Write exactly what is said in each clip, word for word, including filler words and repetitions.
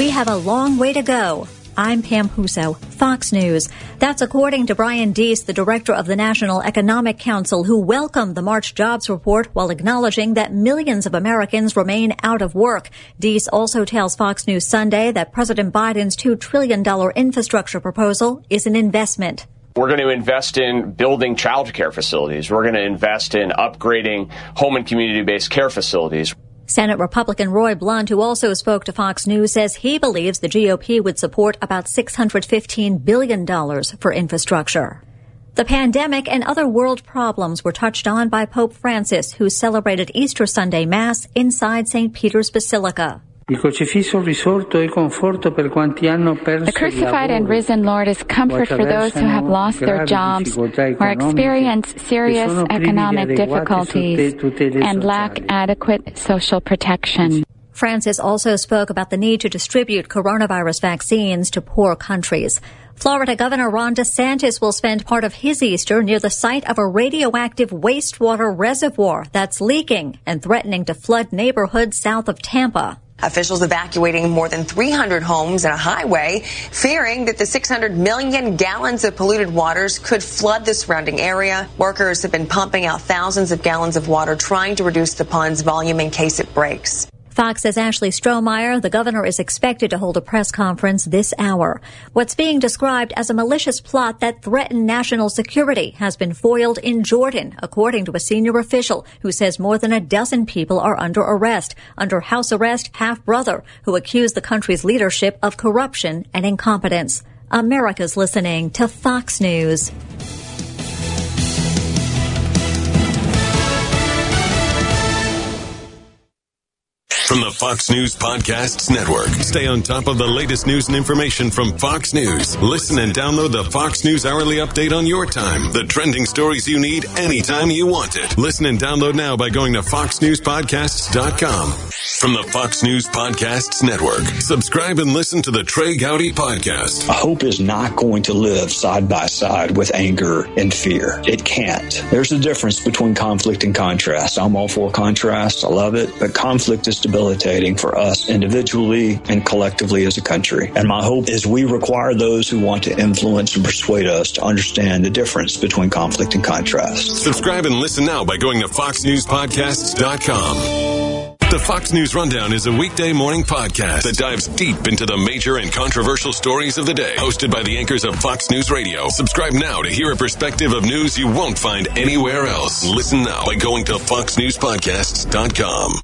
We have a long way to go. I'm Pam Huso, Fox News. That's according to Brian Deese, the director of the National Economic Council, who welcomed the March jobs report while acknowledging that millions of Americans remain out of work. Deese also tells Fox News Sunday that President Biden's two trillion dollars infrastructure proposal is an investment. We're going to invest in building child care facilities. We're going to invest in upgrading home and community-based care facilities. Senate Republican Roy Blunt, who also spoke to Fox News, says he believes the G O P would support about six hundred fifteen billion dollars for infrastructure. The pandemic and other world problems were touched on by Pope Francis, who celebrated Easter Sunday Mass inside Saint Peter's Basilica. The crucified and risen Lord is comfort for those who have lost their jobs or experience serious economic difficulties and lack adequate social protection. Francis also spoke about the need to distribute coronavirus vaccines to poor countries. Florida Governor Ron DeSantis will spend part of his Easter near the site of a radioactive wastewater reservoir that's leaking and threatening to flood neighborhoods south of Tampa. Officials evacuating more than three hundred homes and a highway, fearing that the six hundred million gallons of polluted waters could flood the surrounding area. Workers have been pumping out thousands of gallons of water, trying to reduce the pond's volume in case it breaks. Fox's Ashley Strohmeyer, the governor, is expected to hold a press conference this hour. What's being described as a malicious plot that threatened national security has been foiled in Jordan, according to a senior official who says more than a dozen people are under arrest. Under house arrest, half-brother, who accused the country's leadership of corruption and incompetence. America's listening to Fox News. From the Fox News Podcasts Network. Stay on top of the latest news and information from Fox News. Listen and download the Fox News Hourly Update on your time. The trending stories you need anytime you want it. Listen and download now by going to fox news podcasts dot com. From the Fox News Podcasts Network. Subscribe and listen to the Trey Gowdy Podcast. Hope is not going to live side by side with anger and fear. It can't. There's a difference between conflict and contrast. I'm all for contrast. I love it. But conflict is debilitating for us individually and collectively as a country. And my hope is we require those who want to influence and persuade us to understand the difference between conflict and contrast. Subscribe and listen now by going to fox news podcasts dot com. The Fox News Rundown is a weekday morning podcast that dives deep into the major and controversial stories of the day. Hosted by the anchors of Fox News Radio. Subscribe now to hear a perspective of news you won't find anywhere else. Listen now by going to fox news podcasts dot com.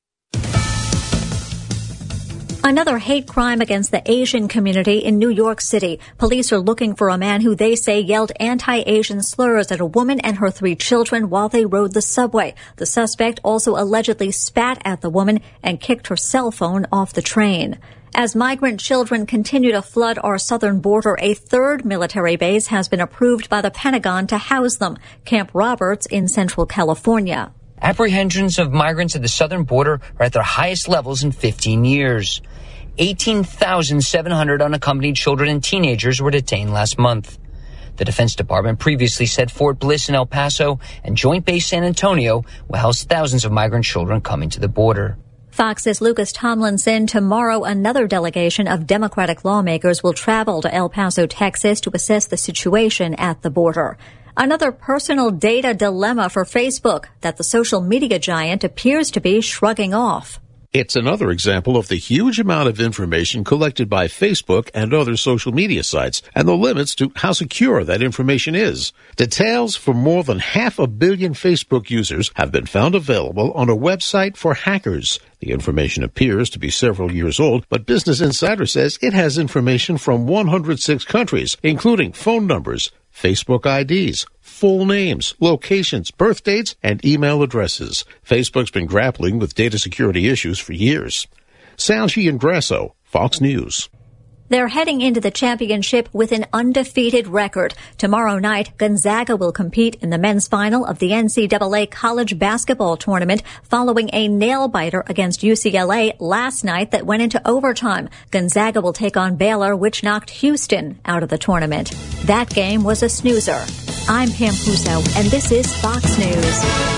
Another hate crime against the Asian community in New York City. Police are looking for a man who they say yelled anti-Asian slurs at a woman and her three children while they rode the subway. The suspect also allegedly spat at the woman and kicked her cell phone off the train. As migrant children continue to flood our southern border, a third military base has been approved by the Pentagon to house them. Camp Roberts in Central California. Apprehensions of migrants at the southern border are at their highest levels in fifteen years. eighteen thousand seven hundred unaccompanied children and teenagers were detained last month. The Defense Department previously said Fort Bliss in El Paso and Joint Base San Antonio will house thousands of migrant children coming to the border. Fox's Lucas Tomlinson. Tomorrow, another delegation of Democratic lawmakers will travel to El Paso, Texas to assess the situation at the border. Another personal data dilemma for Facebook that the social media giant appears to be shrugging off. It's another example of the huge amount of information collected by Facebook and other social media sites and the limits to how secure that information is. Details for more than half a billion Facebook users have been found available on a website for hackers. The information appears to be several years old, but Business Insider says it has information from one hundred six countries, including phone numbers, Facebook I Ds, full names, locations, birth dates, and email addresses. Facebook's been grappling with data security issues for years. Salji Ingrasso, Fox News. They're heading into the championship with an undefeated record. Tomorrow night, Gonzaga will compete in the men's final of the N C double A college basketball tournament following a nail-biter against U C L A last night that went into overtime. Gonzaga will take on Baylor, which knocked Houston out of the tournament. That game was a snoozer. I'm Pam Huso, and this is Fox News.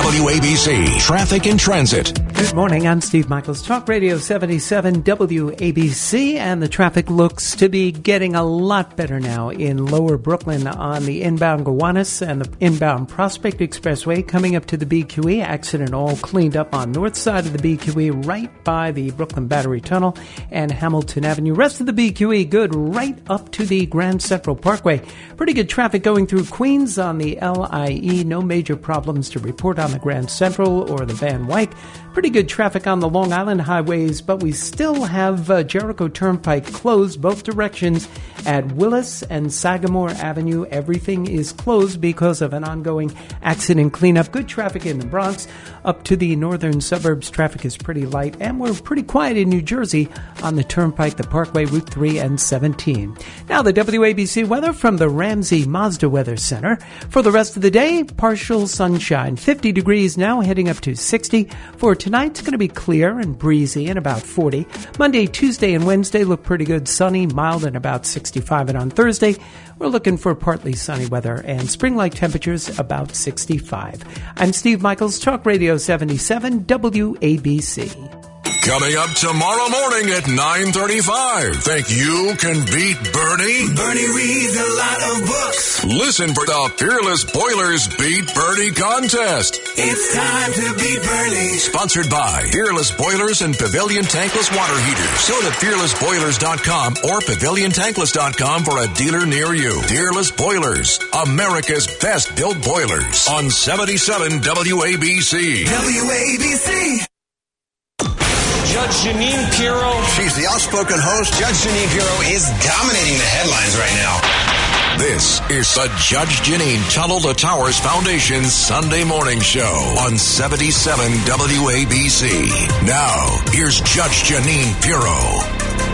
W A B C Traffic and Transit. Good morning. I'm Steve Michaels. Talk Radio seventy-seven W A B C, and the traffic looks to be getting a lot better now in Lower Brooklyn on the inbound Gowanus and the inbound Prospect Expressway coming up to the B Q E. Accident all cleaned up on north side of the B Q E right by the Brooklyn Battery Tunnel and Hamilton Avenue. Rest of the B Q E good right up to the Grand Central Parkway. Pretty good traffic going through Queens on the L I E. No major problems to report on the Grand Central or the Van Wyck. Pretty good traffic on the Long Island highways, but we still have uh, Jericho Turnpike closed both directions at Willis and Sagamore Avenue. Everything is closed because of an ongoing accident cleanup. Good traffic in the Bronx. Up to the northern suburbs, traffic is pretty light, and we're pretty quiet in New Jersey on the Turnpike, the Parkway, Route three and seventeen. Now the W A B C weather from the Ramsey Mazda Weather Center. For the rest of the day, partial sunshine. fifty degrees now, heading up to sixty. For tonight, it's going to be clear and breezy and about forty. Monday, Tuesday, and Wednesday look pretty good, sunny, mild, and about sixty-five. And on Thursday, we're looking for partly sunny weather and spring-like temperatures about sixty-five. I'm Steve Michaels, Talk Radio seventy-seven W A B C. Coming up tomorrow morning at nine thirty-five. Think you can beat Bernie? Bernie reads a lot of books. Listen for the Fearless Boilers Beat Bernie contest. It's time to beat Bernie. Sponsored by Fearless Boilers and Pavilion Tankless Water Heaters. Go to fearless boilers dot com or pavilion tankless dot com for a dealer near you. Fearless Boilers, America's best built boilers on seventy-seven W A B C. W A B C. Judge Jeanine Pirro. She's the outspoken host. Judge Jeanine Pirro is dominating the headlines right now. This is the Judge Jeanine Tunnel to Towers Foundation Sunday Morning Show on seventy-seven W A B C. Now, here's Judge Jeanine Pirro.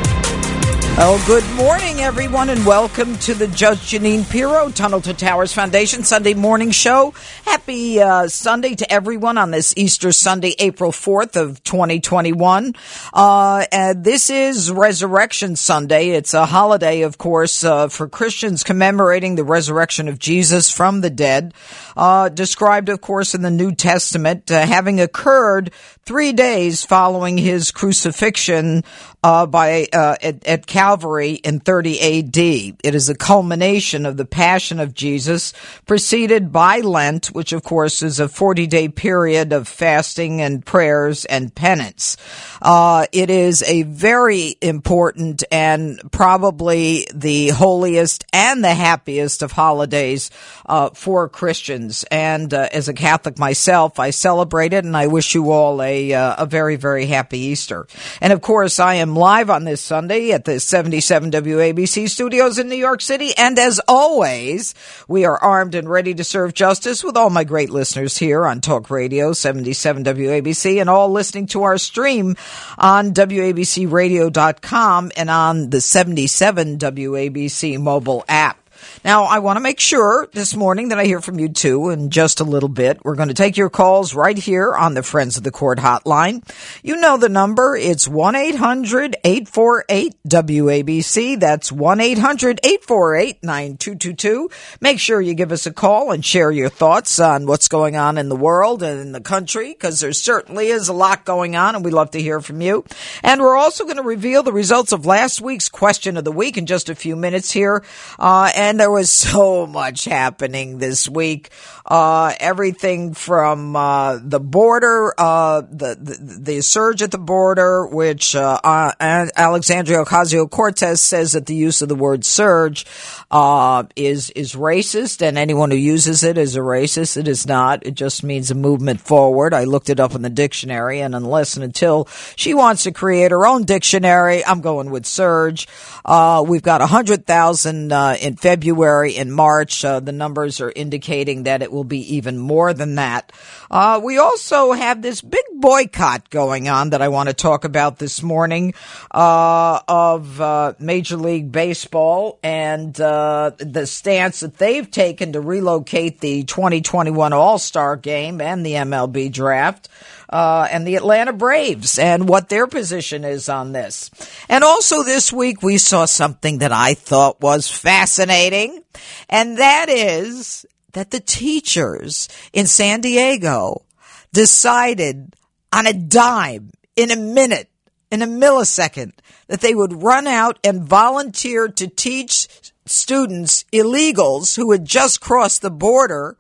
Oh, good morning, everyone, and welcome to the Judge Jeanine Pirro Tunnel to Towers Foundation Sunday Morning Show. Happy uh, Sunday to everyone on this Easter Sunday, April fourth of twenty twenty-one. Uh, and this is Resurrection Sunday. It's a holiday, of course, uh, for Christians commemorating the resurrection of Jesus from the dead, uh, described, of course, in the New Testament, uh, having occurred three days following his crucifixion uh, by uh, at, at Calvary in thirty A D. It is a culmination of the Passion of Jesus, preceded by Lent, which of course is a forty-day period of fasting and prayers and penance. Uh, it is a very important and probably the holiest and the happiest of holidays uh, for Christians. And uh, as a Catholic myself, I celebrate it, and I wish you all a, uh, a very, very happy Easter. And of course, I am live on this Sunday at the seventy-seven W A B C studios in New York City. And as always, we are armed and ready to serve justice with all my great listeners here on Talk Radio seventy-seven W A B C and all listening to our stream on W A B C radio dot com and on the seventy-seven W A B C mobile app. Now, I want to make sure this morning that I hear from you, too, in just a little bit. We're going to take your calls right here on the Friends of the Court hotline. You know the number. It's one eight hundred eight four eight W A B C. That's one eight hundred eight four eight nine two two two. Make sure you give us a call and share your thoughts on what's going on in the world and in the country, because there certainly is a lot going on, and we'd love to hear from you. And we're also going to reveal the results of last week's Question of the Week in just a few minutes here. Uh, and there was so much happening this week. Uh, everything from, uh, the border, uh, the, the, the surge at the border, which, uh, uh Alexandria Ocasio-Cortez says that the use of the word surge, uh, is, is racist, and anyone who uses it is a racist. It is not. It just means a movement forward. I looked it up in the dictionary, and unless and until she wants to create her own dictionary, I'm going with surge. Uh, we've got one hundred thousand, uh, in February. In March, uh, the numbers are indicating that it will be even more than that. Uh, we also have this big boycott going on that I want to talk about this morning, uh, of, uh, Major League Baseball and, uh, the stance that they've taken to relocate the twenty twenty-one All-Star Game and the M L B draft. Uh, and the Atlanta Braves and what their position is on this. And also this week we saw something that I thought was fascinating, and that is that the teachers in San Diego decided on a dime, in a minute, in a millisecond, that they would run out and volunteer to teach students, illegals who had just crossed the border,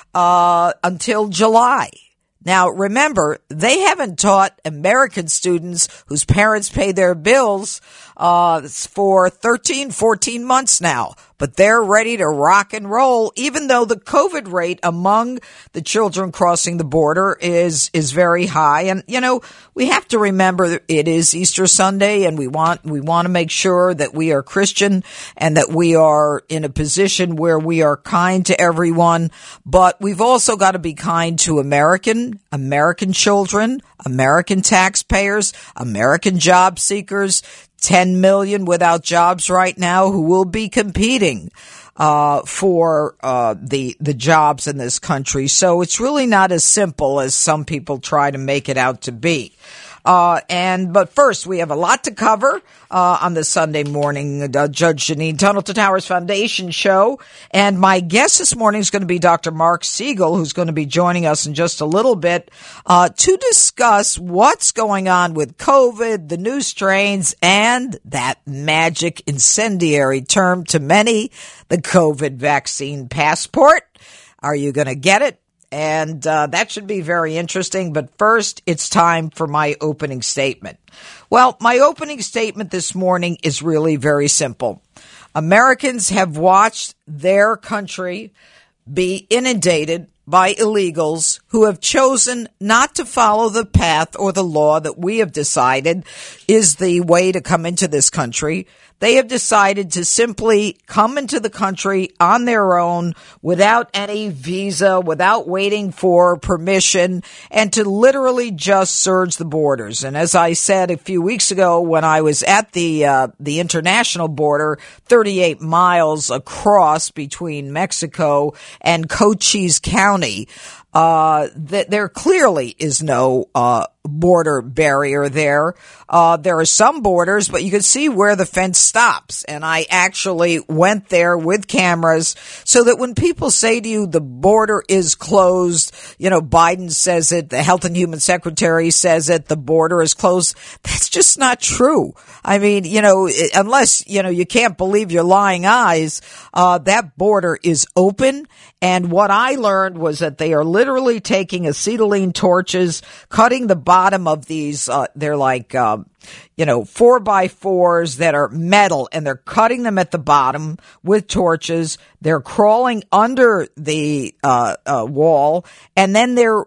uh, until July. Now, remember, they haven't taught American students whose parents pay their bills uh for thirteen, fourteen months now. But they're ready to rock and roll, even though the COVID rate among the children crossing the border is is very high. And, you know, we have to remember that it is Easter Sunday, and we want we want to make sure that we are Christian and that we are in a position where we are kind to everyone. But we've also got to be kind to American, American children, American taxpayers, American job seekers, ten million without jobs right now who will be competing uh for uh the the jobs in this country. So it's really not as simple as some people try to make it out to be. Uh, and, but first, we have a lot to cover, uh, on the Sunday morning, uh, Judge Jeanine Tunnel to Towers Foundation show. And my guest this morning is going to be Doctor Mark Siegel, who's going to be joining us in just a little bit, uh, to discuss what's going on with COVID, the new strains, and that magic incendiary term to many, the COVID vaccine passport. Are you going to get it? And uh, that should be very interesting. But first, it's time for my opening statement. Well, my opening statement this morning is really very simple. Americans have watched their country be inundated by illegals who have chosen not to follow the path or the law that we have decided is the way to come into this country. They have decided to simply come into the country on their own without any visa, without waiting for permission, and to literally just surge the borders. And as I said a few weeks ago when I was at the uh, the international border, thirty-eight miles across between Mexico and Cochise County, uh, that there clearly is no uh border barrier there. Uh, there are some borders, but you can see where the fence stops. And I actually went there with cameras so that when people say to you the border is closed, you know, Biden says it, the Health and Human Secretary says it, the border is closed. That's just not true. I mean, you know, unless, you know, you can't believe your lying eyes, uh, that border is open. And what I learned was that they are literally taking acetylene torches, cutting the bottom of these, uh, they're like, um, you know, four by fours that are metal, and they're cutting them at the bottom with torches. They're crawling under the, uh, uh, wall, and then they're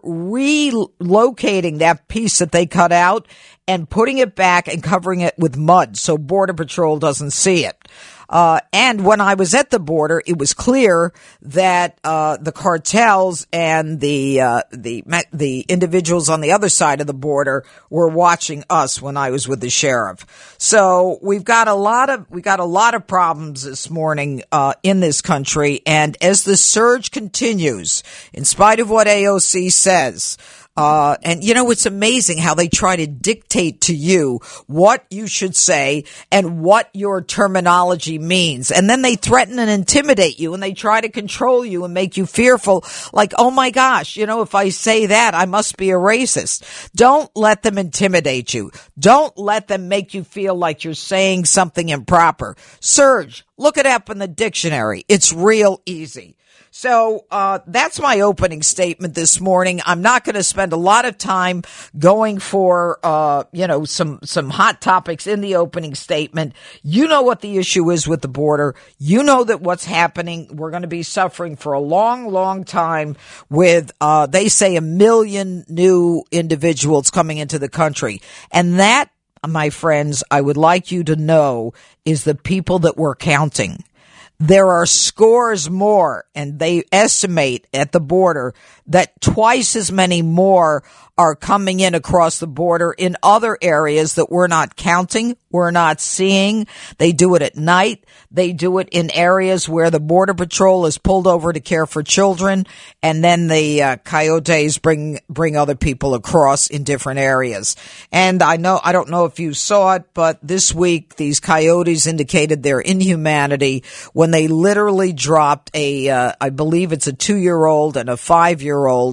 relocating that piece that they cut out and putting it back and covering it with mud so Border Patrol doesn't see it. Uh, and when I was at the border, it was clear that, uh, the cartels and the, uh, the, the individuals on the other side of the border were watching us when I was with the sheriff. So we've got a lot of, we got a lot of problems this morning, uh, in this country. And as the surge continues, in spite of what A O C says, Uh, and you know, it's amazing how they try to dictate to you what you should say and what your terminology means. And then they threaten and intimidate you, and they try to control you and make you fearful. Like, oh my gosh, you know, if I say that, I must be a racist. Don't let them intimidate you. Don't let them make you feel like you're saying something improper. Surge, look it up in the dictionary. It's real easy. So, uh, that's my opening statement this morning. I'm not going to spend a lot of time going for, uh, you know, some, some hot topics in the opening statement. You know what the issue is with the border. You know that what's happening. We're going to be suffering for a long, long time with, uh, they say a million new individuals coming into the country. And that, my friends, I would like you to know is the people that we're counting. There are scores more, and they estimate at the border that twice as many more are coming in across the border in other areas that we're not counting, we're not seeing. They do it at night. They do it in areas where the Border Patrol is pulled over to care for children, and then the uh, coyotes bring bring other people across in different areas. And I know, I don't know if you saw it, but this week these coyotes indicated their inhumanity when they literally dropped a, uh, I believe it's a two-year-old and a five-year-old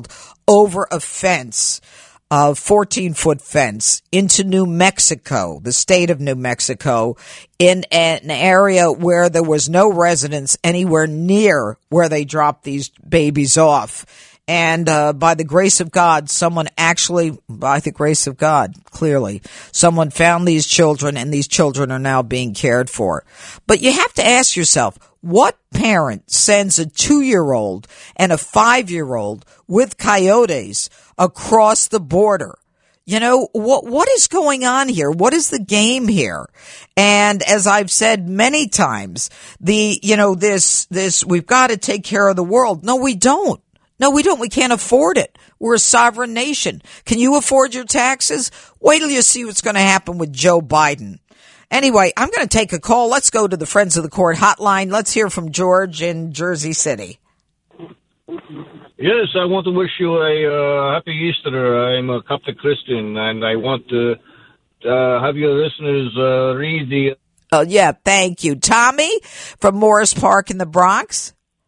over a fence, a fourteen-foot fence, into New Mexico, the state of New Mexico, in an area where there was no residents anywhere near where they dropped these babies off. And uh, by the grace of God, someone actually, by the grace of God, clearly, someone found these children, and these children are now being cared for. But you have to ask yourself, what parent sends a two-year-old and a five-year-old with coyotes across the border? You know, what what is going on here? What is the game here? And as I've said many times, the, you know, this, this, we've got to take care of the world. No, we don't. No, we don't. We can't afford it. We're a sovereign nation. Can you afford your taxes? Wait till you see what's going to happen with Joe Biden. Anyway, I'm going to take a call. Let's go to the Friends of the Court hotline. Let's hear from George in Jersey City. Yes, I want to wish you a uh, happy Easter. I'm a Coptic Christian, and I want to uh, have your listeners uh, read the... Oh, yeah, thank you. Tommy from Morris Park in the Bronx.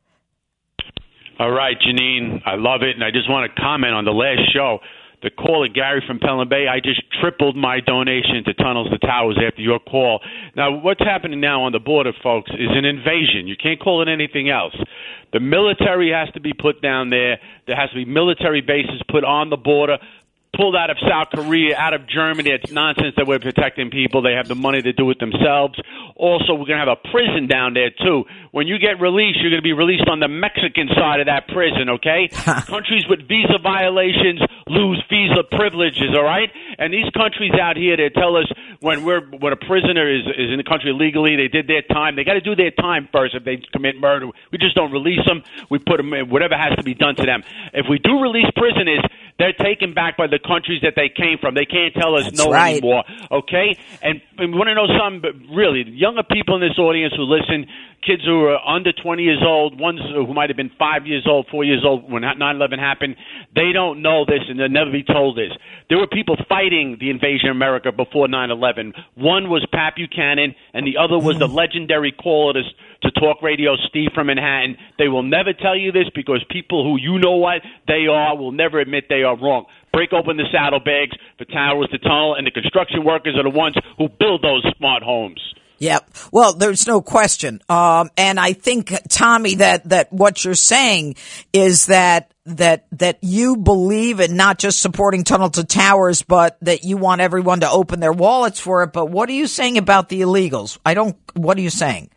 All right, Janine, I love it, and I just want to comment on the last show. The caller, Gary from Pelham Bay, I just tripled my donation to Tunnels to Towers after your call. Now, what's happening now on the border, folks, is an invasion. You can't call it anything else. The military has to be put down there. There has to be military bases put on the border, pulled out of South Korea, out of Germany. It's nonsense that we're protecting people. They have the money to do it themselves. Also, we're going to have a prison down there, too. When you get released, you're going to be released on the Mexican side of that prison, okay? Countries with visa violations lose visa privileges, all right? And these countries out here, they tell us when we're when a prisoner is, is in the country legally, they did their time. They got to do their time first if they commit murder. We just don't release them. We put them in whatever has to be done to them. If we do release prisoners, they're taken back by the countries that they came from. They can't tell us That's no right. anymore, okay? And, and we want to know something, but really, younger people in this audience who listen, kids who are under twenty years old, ones who might have been five years old, four years old when nine eleven happened, they don't know this and they'll never be told this. There were people fighting the invasion of America before nine eleven. One was Pat Buchanan, and the other was the legendary caller to, to talk radio, Steve from Manhattan. They will never tell you this because people who you know what they are will never admit they are wrong. Break open the saddlebags for towers, the tunnel, and the construction workers are the ones who build those smart homes. Yep. Well, there's no question. Um, and I think, Tommy, that, that what you're saying is that, that, that you believe in not just supporting Tunnel to Towers, but that you want everyone to open their wallets for it. But what are you saying about the illegals? I don't, what are you saying?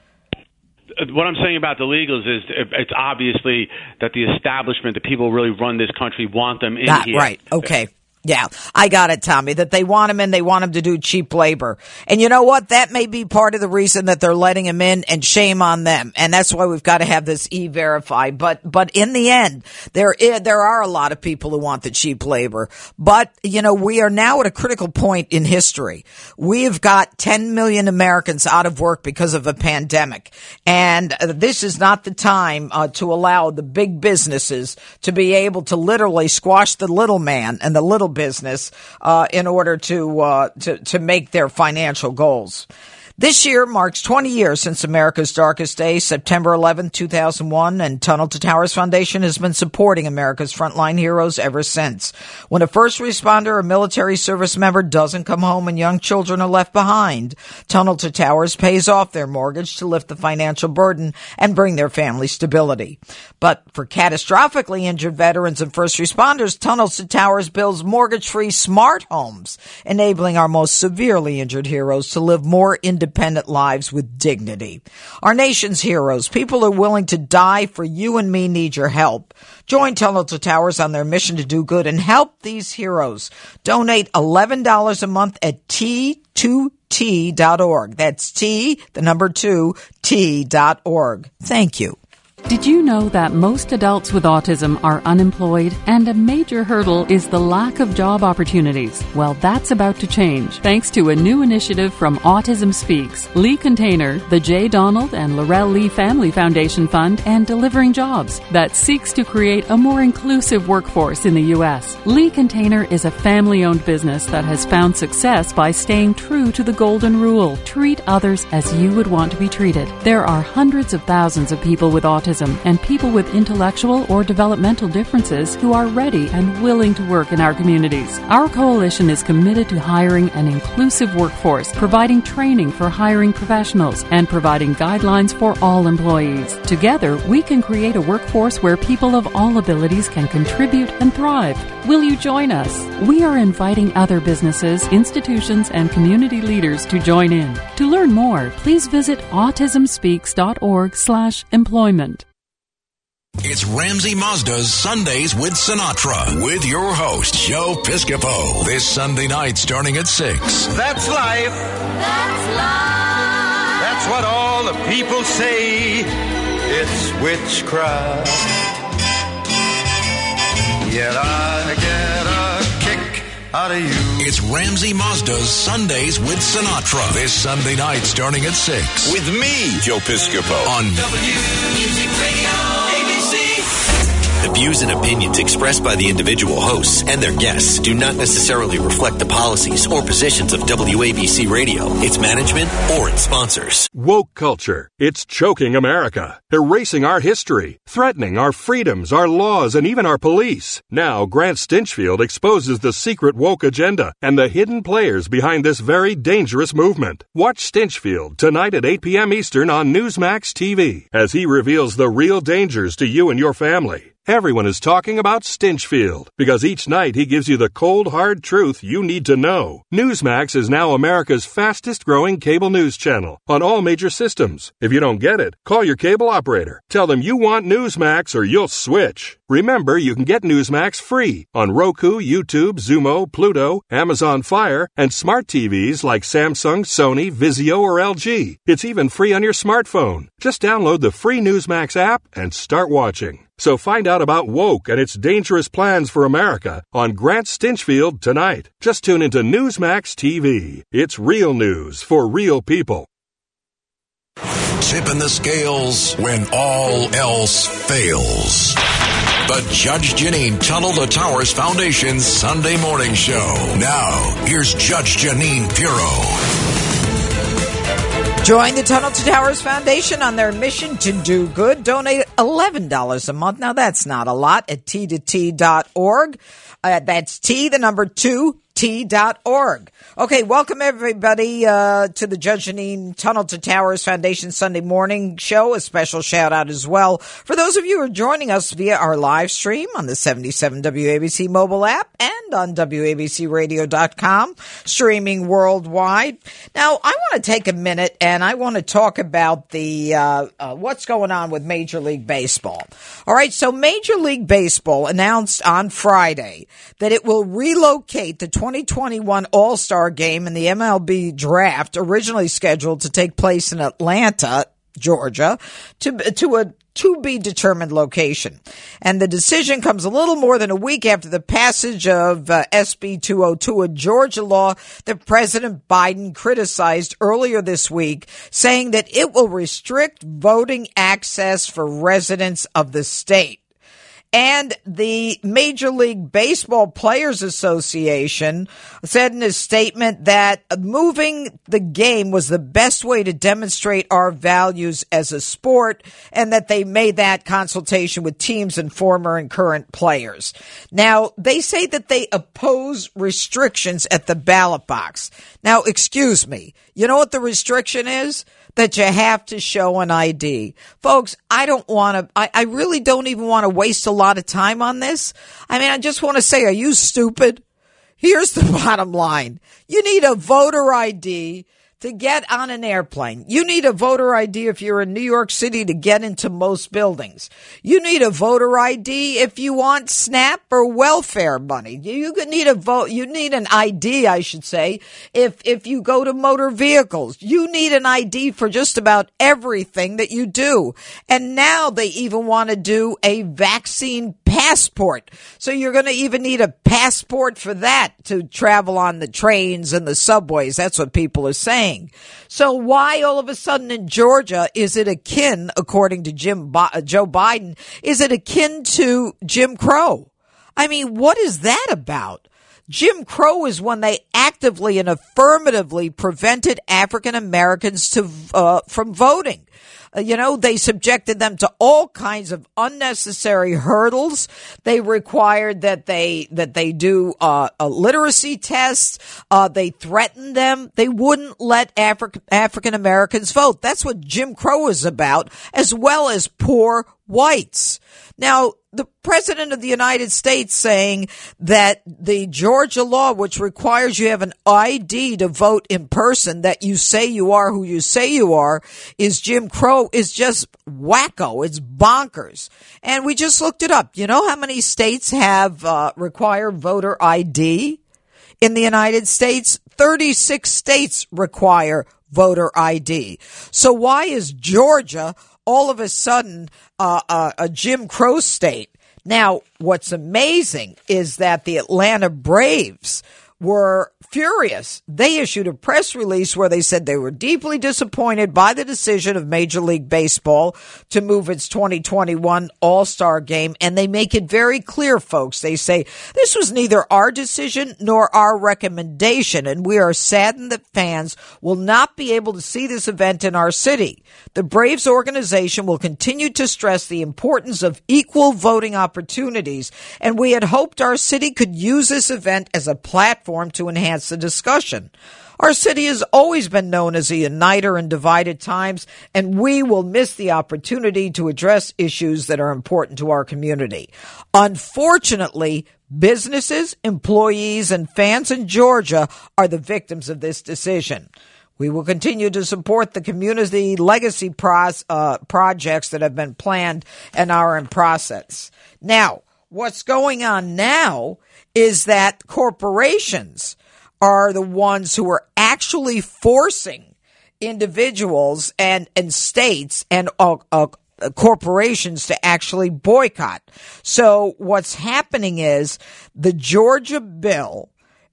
What I'm saying about the illegals is it's obviously that the establishment, the people who really run this country, want them in ah, here. Right. Okay. Yeah, I got it, Tommy, that they want him in, they want him to do cheap labor. And you know what? That may be part of the reason that they're letting him in, and shame on them. And that's why we've got to have this E-Verify. But, but in the end, there is, there are a lot of people who want the cheap labor. But, you know, we are now at a critical point in history. We've got ten million Americans out of work because of a pandemic. And uh, this is not the time uh, to allow the big businesses to be able to literally squash the little man and the little business uh, in order to, uh, to to make their financial goals. This year marks twenty years since America's darkest day, September eleventh, two thousand one, and Tunnel to Towers Foundation has been supporting America's frontline heroes ever since. When a first responder or military service member doesn't come home and young children are left behind, Tunnel to Towers pays off their mortgage to lift the financial burden and bring their family stability. But for catastrophically injured veterans and first responders, Tunnel to Towers builds mortgage-free smart homes, enabling our most severely injured heroes to live more independent Independent lives with dignity. Our nation's heroes, people who are willing to die for you and me, need your help. Join Tunnel to Towers on their mission to do good and help these heroes. Donate eleven dollars a month at T two T dot org. That's T, the number two, T dot org. Thank you. Did you know that most adults with autism are unemployed, and a major hurdle is the lack of job opportunities? Well, that's about to change thanks to a new initiative from Autism Speaks, Lee Container, the J. Donald and Laurel Lee Family Foundation Fund, and Delivering Jobs that seeks to create a more inclusive workforce in the U S. Lee Container is a family-owned business that has found success by staying true to the golden rule: treat others as you would want to be treated. There are hundreds of thousands of people with autism autism and people with intellectual or developmental differences who are ready and willing to work in our communities. Our coalition is committed to hiring an inclusive workforce, providing training for hiring professionals, and providing guidelines for all employees. Together, we can create a workforce where people of all abilities can contribute and thrive. Will you join us? We are inviting other businesses, institutions, and community leaders to join in. To learn more, please visit autism speaks dot org slash employment. It's Ramsey Mazda's Sundays with Sinatra with your host, Joe Piscopo. This Sunday night starting at six. That's life. That's life. That's what all the people say. It's witchcraft. Yet I get a kick out of you. It's Ramsey Mazda's Sundays with Sinatra. This Sunday night starting at six. With me, Joe Piscopo. On W Music Radio, A B C. The views and opinions expressed by the individual hosts and their guests do not necessarily reflect the policies or positions of W A B C Radio, its management, or its sponsors. Woke culture. It's choking America, erasing our history, threatening our freedoms, our laws, and even our police. Now, Grant Stinchfield exposes the secret woke agenda and the hidden players behind this very dangerous movement. Watch Stinchfield tonight at eight p.m. Eastern on Newsmax T V as he reveals the real dangers to you and your family. Everyone is talking about Stinchfield because each night he gives you the cold, hard truth you need to know. Newsmax is now America's fastest-growing cable news channel on all major systems. If you don't get it, call your cable operator. Tell them you want Newsmax or you'll switch. Remember, you can get Newsmax free on Roku, YouTube, Zumo, Pluto, Amazon Fire, and smart T Vs like Samsung, Sony, Vizio, or L G. It's even free on your smartphone. Just download the free Newsmax app and start watching. So find out about woke and its dangerous plans for America on Grant Stinchfield tonight. Just tune into Newsmax T V. It's real news for real people. Tipping the scales when all else fails. The Judge Janine Tunnel to Towers Foundation Sunday Morning Show. Now, here's Judge Janine Pirro. Join the Tunnel to Towers Foundation on their mission to do good. Donate eleven dollars a month. Now, that's not a lot at T to T dot org. Uh, that's T, the number two, T dot org. Okay, welcome everybody uh, to the Judge Janine Tunnel to Towers Foundation Sunday Morning Show. A special shout out as well for those of you who are joining us via our live stream on the seventy-seven W A B C mobile app and on W A B C radio dot com, streaming worldwide. Now, I want to take a minute and I want to talk about the uh, uh, what's going on with Major League Baseball. All right, so Major League Baseball announced on Friday that it will relocate the twenty twenty-one All-Star Game in the M L B Draft, originally scheduled to take place in Atlanta, Georgia, to to a to-be-determined location. And the decision comes a little more than a week after the passage of uh, S B two oh two, a Georgia law that President Biden criticized earlier this week, saying that it will restrict voting access for residents of the state. And the Major League Baseball Players Association said in a statement that moving the game was the best way to demonstrate our values as a sport, and that they made that consultation with teams and former and current players. Now, they say that they oppose restrictions at the ballot box. Now, excuse me, you know what the restriction is? That you have to show an I D. Folks, I don't want to, I, I really don't even want to waste a lot of time on this. I mean, I just want to say, are you stupid? Here's the bottom line. You need a voter I D to get on an airplane. You need a voter I D if you're in New York City to get into most buildings. You need a voter I D if you want SNAP or welfare money. You need a vote. You need an I D, I should say, if if you go to motor vehicles. You need an I D for just about everything that you do. And now they even want to do a vaccine passport. So you're going to even need a passport for that to travel on the trains and the subways. That's what people are saying. So why all of a sudden in Georgia is it akin, according to Jim Bi- Joe Biden, is it akin to Jim Crow? I mean, what is that about? Jim Crow is when they actively and affirmatively prevented African Americans to uh, from voting. Uh, you know, they subjected them to all kinds of unnecessary hurdles. They required that they that they do uh, a literacy test. Uh, they threatened them. They wouldn't let Afri- African Americans vote. That's what Jim Crow is about, as well as poor whites. Now, the President of the United States saying that the Georgia law, which requires you have an I D to vote in person, that you say you are who you say you are, is Jim Crow, is just wacko. It's bonkers. And we just looked it up. You know how many states have uh, require voter I D in the United States? thirty-six states require voter I D. So why is Georgia all of a sudden uh, uh, a Jim Crow state? Now, what's amazing is that the Atlanta Braves were furious. They issued a press release where they said they were deeply disappointed by the decision of Major League Baseball to move its twenty twenty-one All-Star Game. And they make it very clear, folks. They say this was neither our decision nor our recommendation, and we are saddened that fans will not be able to see this event in our city. The Braves organization will continue to stress the importance of equal voting opportunities, and we had hoped our city could use this event as a platform to enhance the discussion. Our city has always been known as a uniter in divided times, and we will miss the opportunity to address issues that are important to our community. Unfortunately, businesses, employees, and fans in Georgia are the victims of this decision. We will continue to support the community legacy pros, uh, projects that have been planned and are in process. Now, what's going on now is that corporations are the ones who are actually forcing individuals and, and states and uh, uh, corporations to actually boycott. So what's happening is the Georgia bill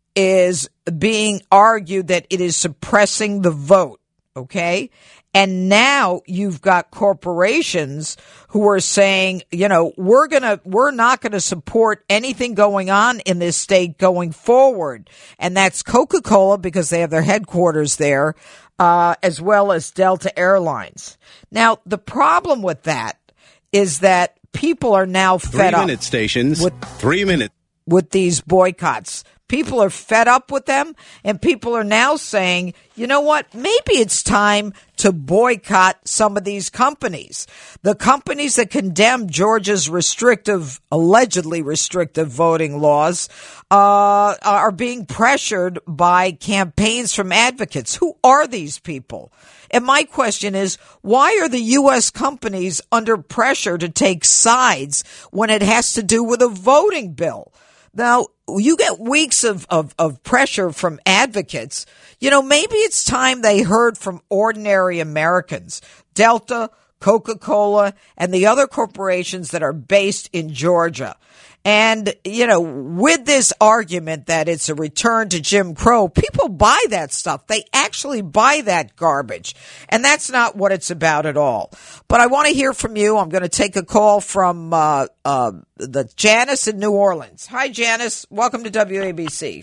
is being argued that it is suppressing the vote, okay? And now you've got corporations who are saying, you know, we're going to, we're not going to support anything going on in this state going forward. And that's Coca-Cola, because they have their headquarters there, uh, as well as Delta Airlines. Now, the problem with that is that people are now fed up. Three minute stations, with, three minutes. With these boycotts. People are fed up with them, and people are now saying, you know what, maybe it's time to boycott some of these companies. The companies that condemn Georgia's restrictive, allegedly restrictive voting laws uh, are being pressured by campaigns from advocates. Who are these people? And my question is, why are the U S companies under pressure to take sides when it has to do with a voting bill? Now, you get weeks of, of, of pressure from advocates. You know, maybe it's time they heard from ordinary Americans, Delta, Coca-Cola, and the other corporations that are based in Georgia. And, you know, with this argument that it's a return to Jim Crow, people buy that stuff. They actually buy that garbage. And that's not what it's about at all. But I want to hear from you. I'm going to take a call from uh, uh, the Janice in New Orleans. Hi, Janice. Welcome to W A B C.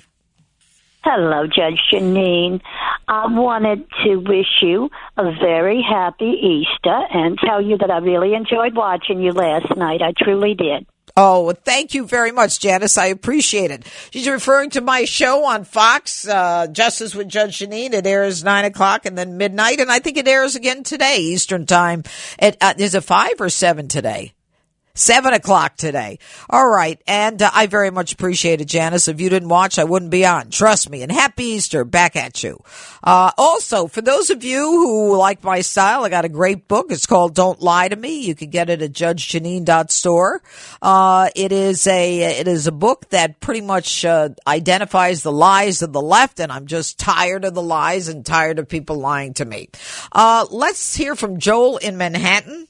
Hello, Judge Janine. I wanted to wish you a very happy Easter and tell you that I really enjoyed watching you last night. I truly did. Oh, thank you very much, Janice. I appreciate it. She's referring to my show on Fox, uh, Justice with Judge Janine. It airs nine o'clock and then midnight, and I think it airs again today, Eastern Time. At, uh, is it five or seven today? Seven o'clock today. All right. And uh, I very much appreciate it, Janice. If you didn't watch, I wouldn't be on. Trust me. And happy Easter back at you. Uh, also, for those of you who like my style, I got a great book. It's called Don't Lie to Me. You can get it at judge janine dot store. Uh, it is a, it is a book that pretty much uh, identifies the lies of the left. And I'm just tired of the lies and tired of people lying to me. Uh, let's hear from Joel in Manhattan.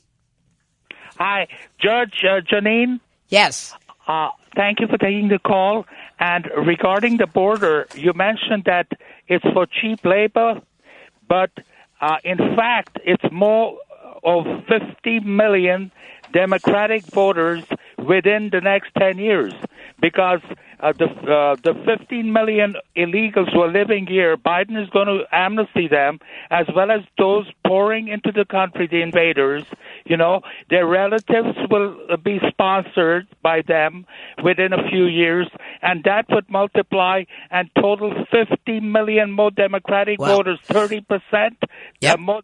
Hi, Judge uh, Janine. Yes. Uh, thank you for taking the call. And regarding the border, you mentioned that it's for cheap labor, but uh, in fact, it's more of fifty million Democratic voters within the next ten years. because uh, the uh, the fifteen million illegals who are living here, Biden is going to amnesty them, as well as those pouring into the country, the invaders. You know, their relatives will be sponsored by them within a few years, and that would multiply and total fifty million more Democratic wow. voters, thirty percent. Yep. Uh, more,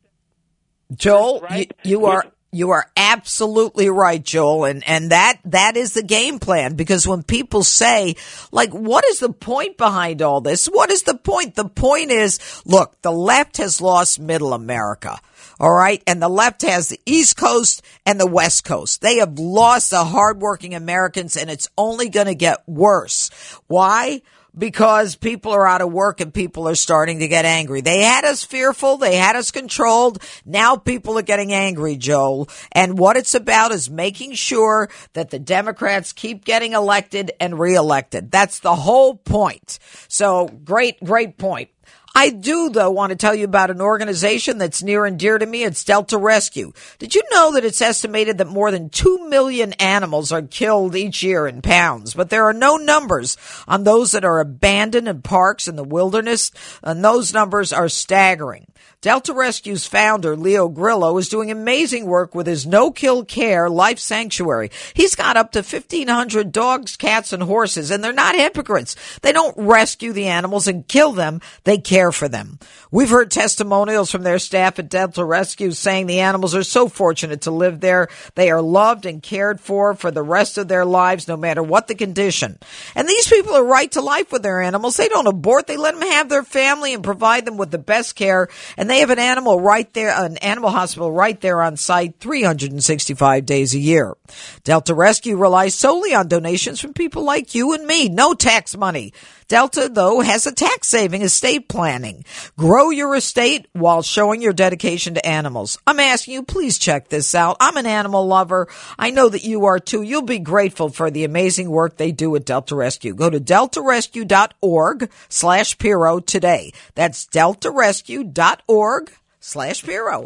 Joel, right? you, you are you are absolutely right, Joel, and and that that is the game plan. Because when people say, like, what is the point behind all this? What is the point? The point is, look, the left has lost middle America. All right. And the left has the East Coast and the West Coast. They have lost the hardworking Americans, and it's only going to get worse. Why? Because people are out of work and people are starting to get angry. They had us fearful. They had us controlled. Now people are getting angry, Joel. And what it's about is making sure that the Democrats keep getting elected and reelected. That's the whole point. So great, great point. I do, though, want to tell you about an organization that's near and dear to me. It's Delta Rescue. Did you know that it's estimated that more than two million animals are killed each year in pounds? But there are no numbers on those that are abandoned in parks in the wilderness, and those numbers are staggering. Delta Rescue's founder, Leo Grillo, is doing amazing work with his no-kill care life sanctuary. He's got up to fifteen hundred dogs, cats, and horses, and they're not hypocrites. They don't rescue the animals and kill them. They care for them. We've heard testimonials from their staff at Delta Rescue saying the animals are so fortunate to live there. They are loved and cared for for the rest of their lives, no matter what the condition. And these people are right to life with their animals. They don't abort. They let them have their family and provide them with the best care. And they have an animal right there, an animal hospital right there on site three hundred sixty-five days a year. Delta Rescue relies solely on donations from people like you and me. No tax money. Delta, though, has a tax-saving estate planning. Grow your estate while showing your dedication to animals. I'm asking you, please check this out. I'm an animal lover. I know that you are, too. You'll be grateful for the amazing work they do at Delta Rescue. Go to delta rescue dot org slash Piro today. That's delta rescue dot org slash Piro.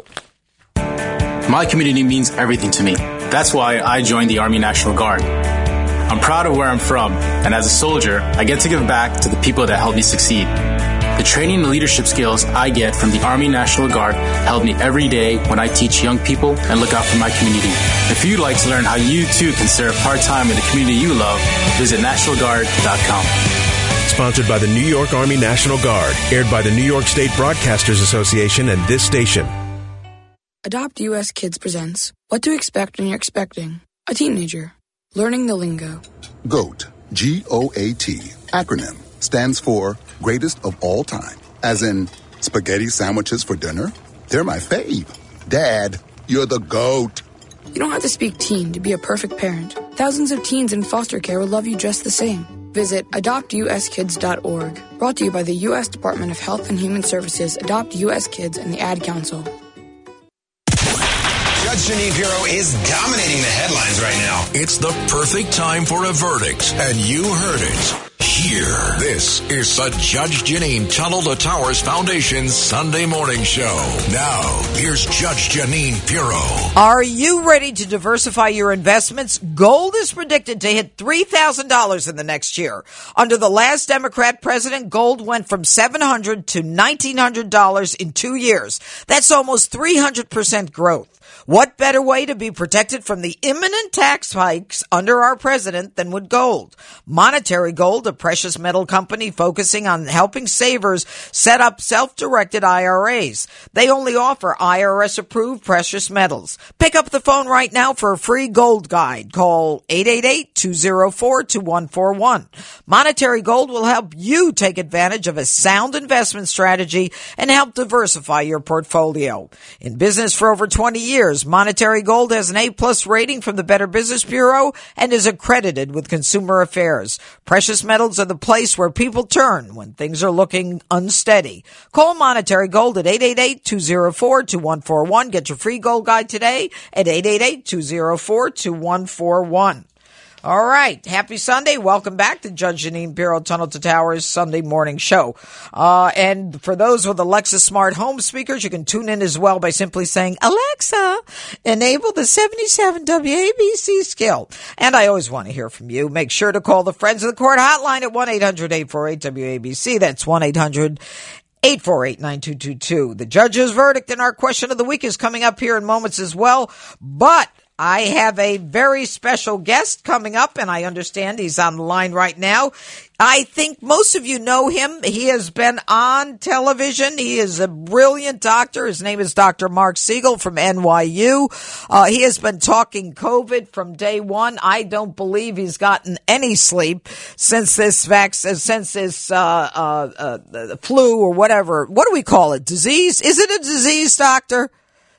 My community means everything to me. That's why I joined the Army National Guard. I'm proud of where I'm from, and as a soldier, I get to give back to the people that help me succeed. The training and leadership skills I get from the Army National Guard help me every day when I teach young people and look out for my community. If you'd like to learn how you too can serve part-time in the community you love, visit national guard dot com. Sponsored by the New York Army National Guard, aired by the New York State Broadcasters Association and this station. Adopt U S Kids presents What to Expect When You're Expecting a Teenager. Learning the lingo. GOAT, G O A T, acronym, stands for Greatest of All Time. As in, spaghetti sandwiches for dinner? They're my fave. Dad, you're the GOAT. You don't have to speak teen to be a perfect parent. Thousands of teens in foster care will love you just the same. Visit adopt u s kids dot org. Brought to you by the U S Department of Health and Human Services, Adopt U S Kids, and the Ad Council. Judge Jeanine Pirro is dominating the headlines right now. It's the perfect time for a verdict, and you heard it here. This is the Judge Jeanine Tunnel to Towers Foundation Sunday morning show. Now, here's Judge Jeanine Pirro. Are you ready to diversify your investments? Gold is predicted to hit three thousand dollars in the next year. Under the last Democrat president, gold went from seven hundred dollars to nineteen hundred dollars in two years. That's almost three hundred percent growth. What better way to be protected from the imminent tax hikes under our president than with gold? Monetary Gold, a precious metal company focusing on helping savers set up self-directed I R As. They only offer I R S-approved precious metals. Pick up the phone right now for a free gold guide. Call eight eight eight, two oh four, two one four one. Monetary Gold will help you take advantage of a sound investment strategy and help diversify your portfolio. In business for over twenty years, Monetary Gold has an A-plus rating from the Better Business Bureau and is accredited with Consumer Affairs. Precious metals are the place where people turn when things are looking unsteady. Call Monetary Gold at eight eight eight, two oh four, two one four one. Get your free gold guide today at eight eight eight, two oh four, two one four one. All right. Happy Sunday. Welcome back to Judge Jeanine Pirro, Tunnel to Towers Sunday morning show. Uh, and for those with Alexa smart home speakers, you can tune in as well by simply saying, Alexa, enable the seventy-seven W A B C skill. And I always want to hear from you. Make sure to call the Friends of the Court hotline at one eight hundred eight four eight W A B C. That's one eight hundred eight four eight nine two two two. The judge's verdict in our question of the week is coming up here in moments as well. But I have a very special guest coming up, and I understand he's on the line right now. I think most of you know him. He has been on television. He is a brilliant doctor. His name is Doctor Mark Siegel from N Y U. Uh, he has been talking COVID from day one. I don't believe he's gotten any sleep since this vaccine, since this uh, uh, uh, flu or whatever. What do we call it? Disease? Is it a disease, doctor?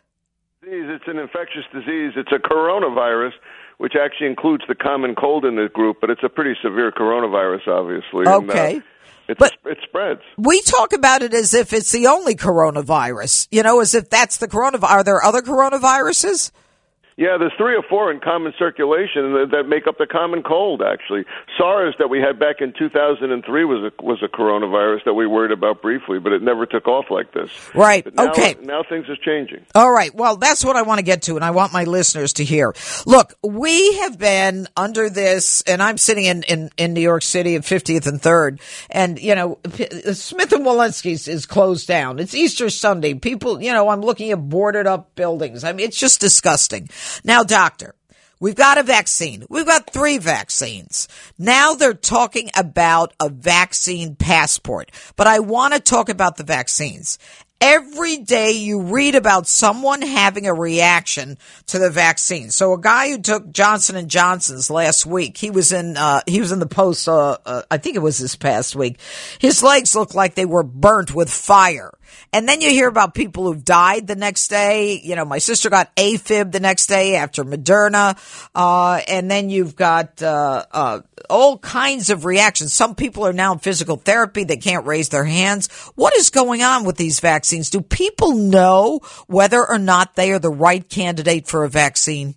It's an infectious disease. It's a coronavirus, which actually includes the common cold in the group, but it's a pretty severe coronavirus, obviously. Okay. And, uh, it's, but it spreads. We talk about it as if it's the only coronavirus, you know, as if that's the coronavirus. Are there other coronaviruses? Yeah, there's three or four in common circulation that, that make up the common cold, actually. SARS that we had back in two thousand three was a, was a coronavirus that we worried about briefly, but it never took off like this. Right, But now, okay. Now things are changing. All right, well, that's what I want to get to, and I want my listeners to hear. Look, we have been under this, and I'm sitting in, in, in New York City at fiftieth and third, and, you know, Smith and Wollensky's is closed down. It's Easter Sunday. People, you know, I'm looking at boarded up buildings. I mean, it's just disgusting. Now, doctor, we've got a vaccine. We've got three vaccines. Now they're talking about a vaccine passport. But I want to talk about the vaccines. Every day you read about someone having a reaction to the vaccine. So a guy who took Johnson and Johnson's last week, he was in, uh, he was in the Post, uh, uh, I think it was this past week. His legs looked like they were burnt with fire. And then you hear about people who've died the next day. You know, my sister got AFib the next day after Moderna. Uh, and then you've got, uh, uh, all kinds of reactions. Some people are now in physical therapy. They can't raise their hands. What is going on with these vaccines? Do people know whether or not they are the right candidate for a vaccine?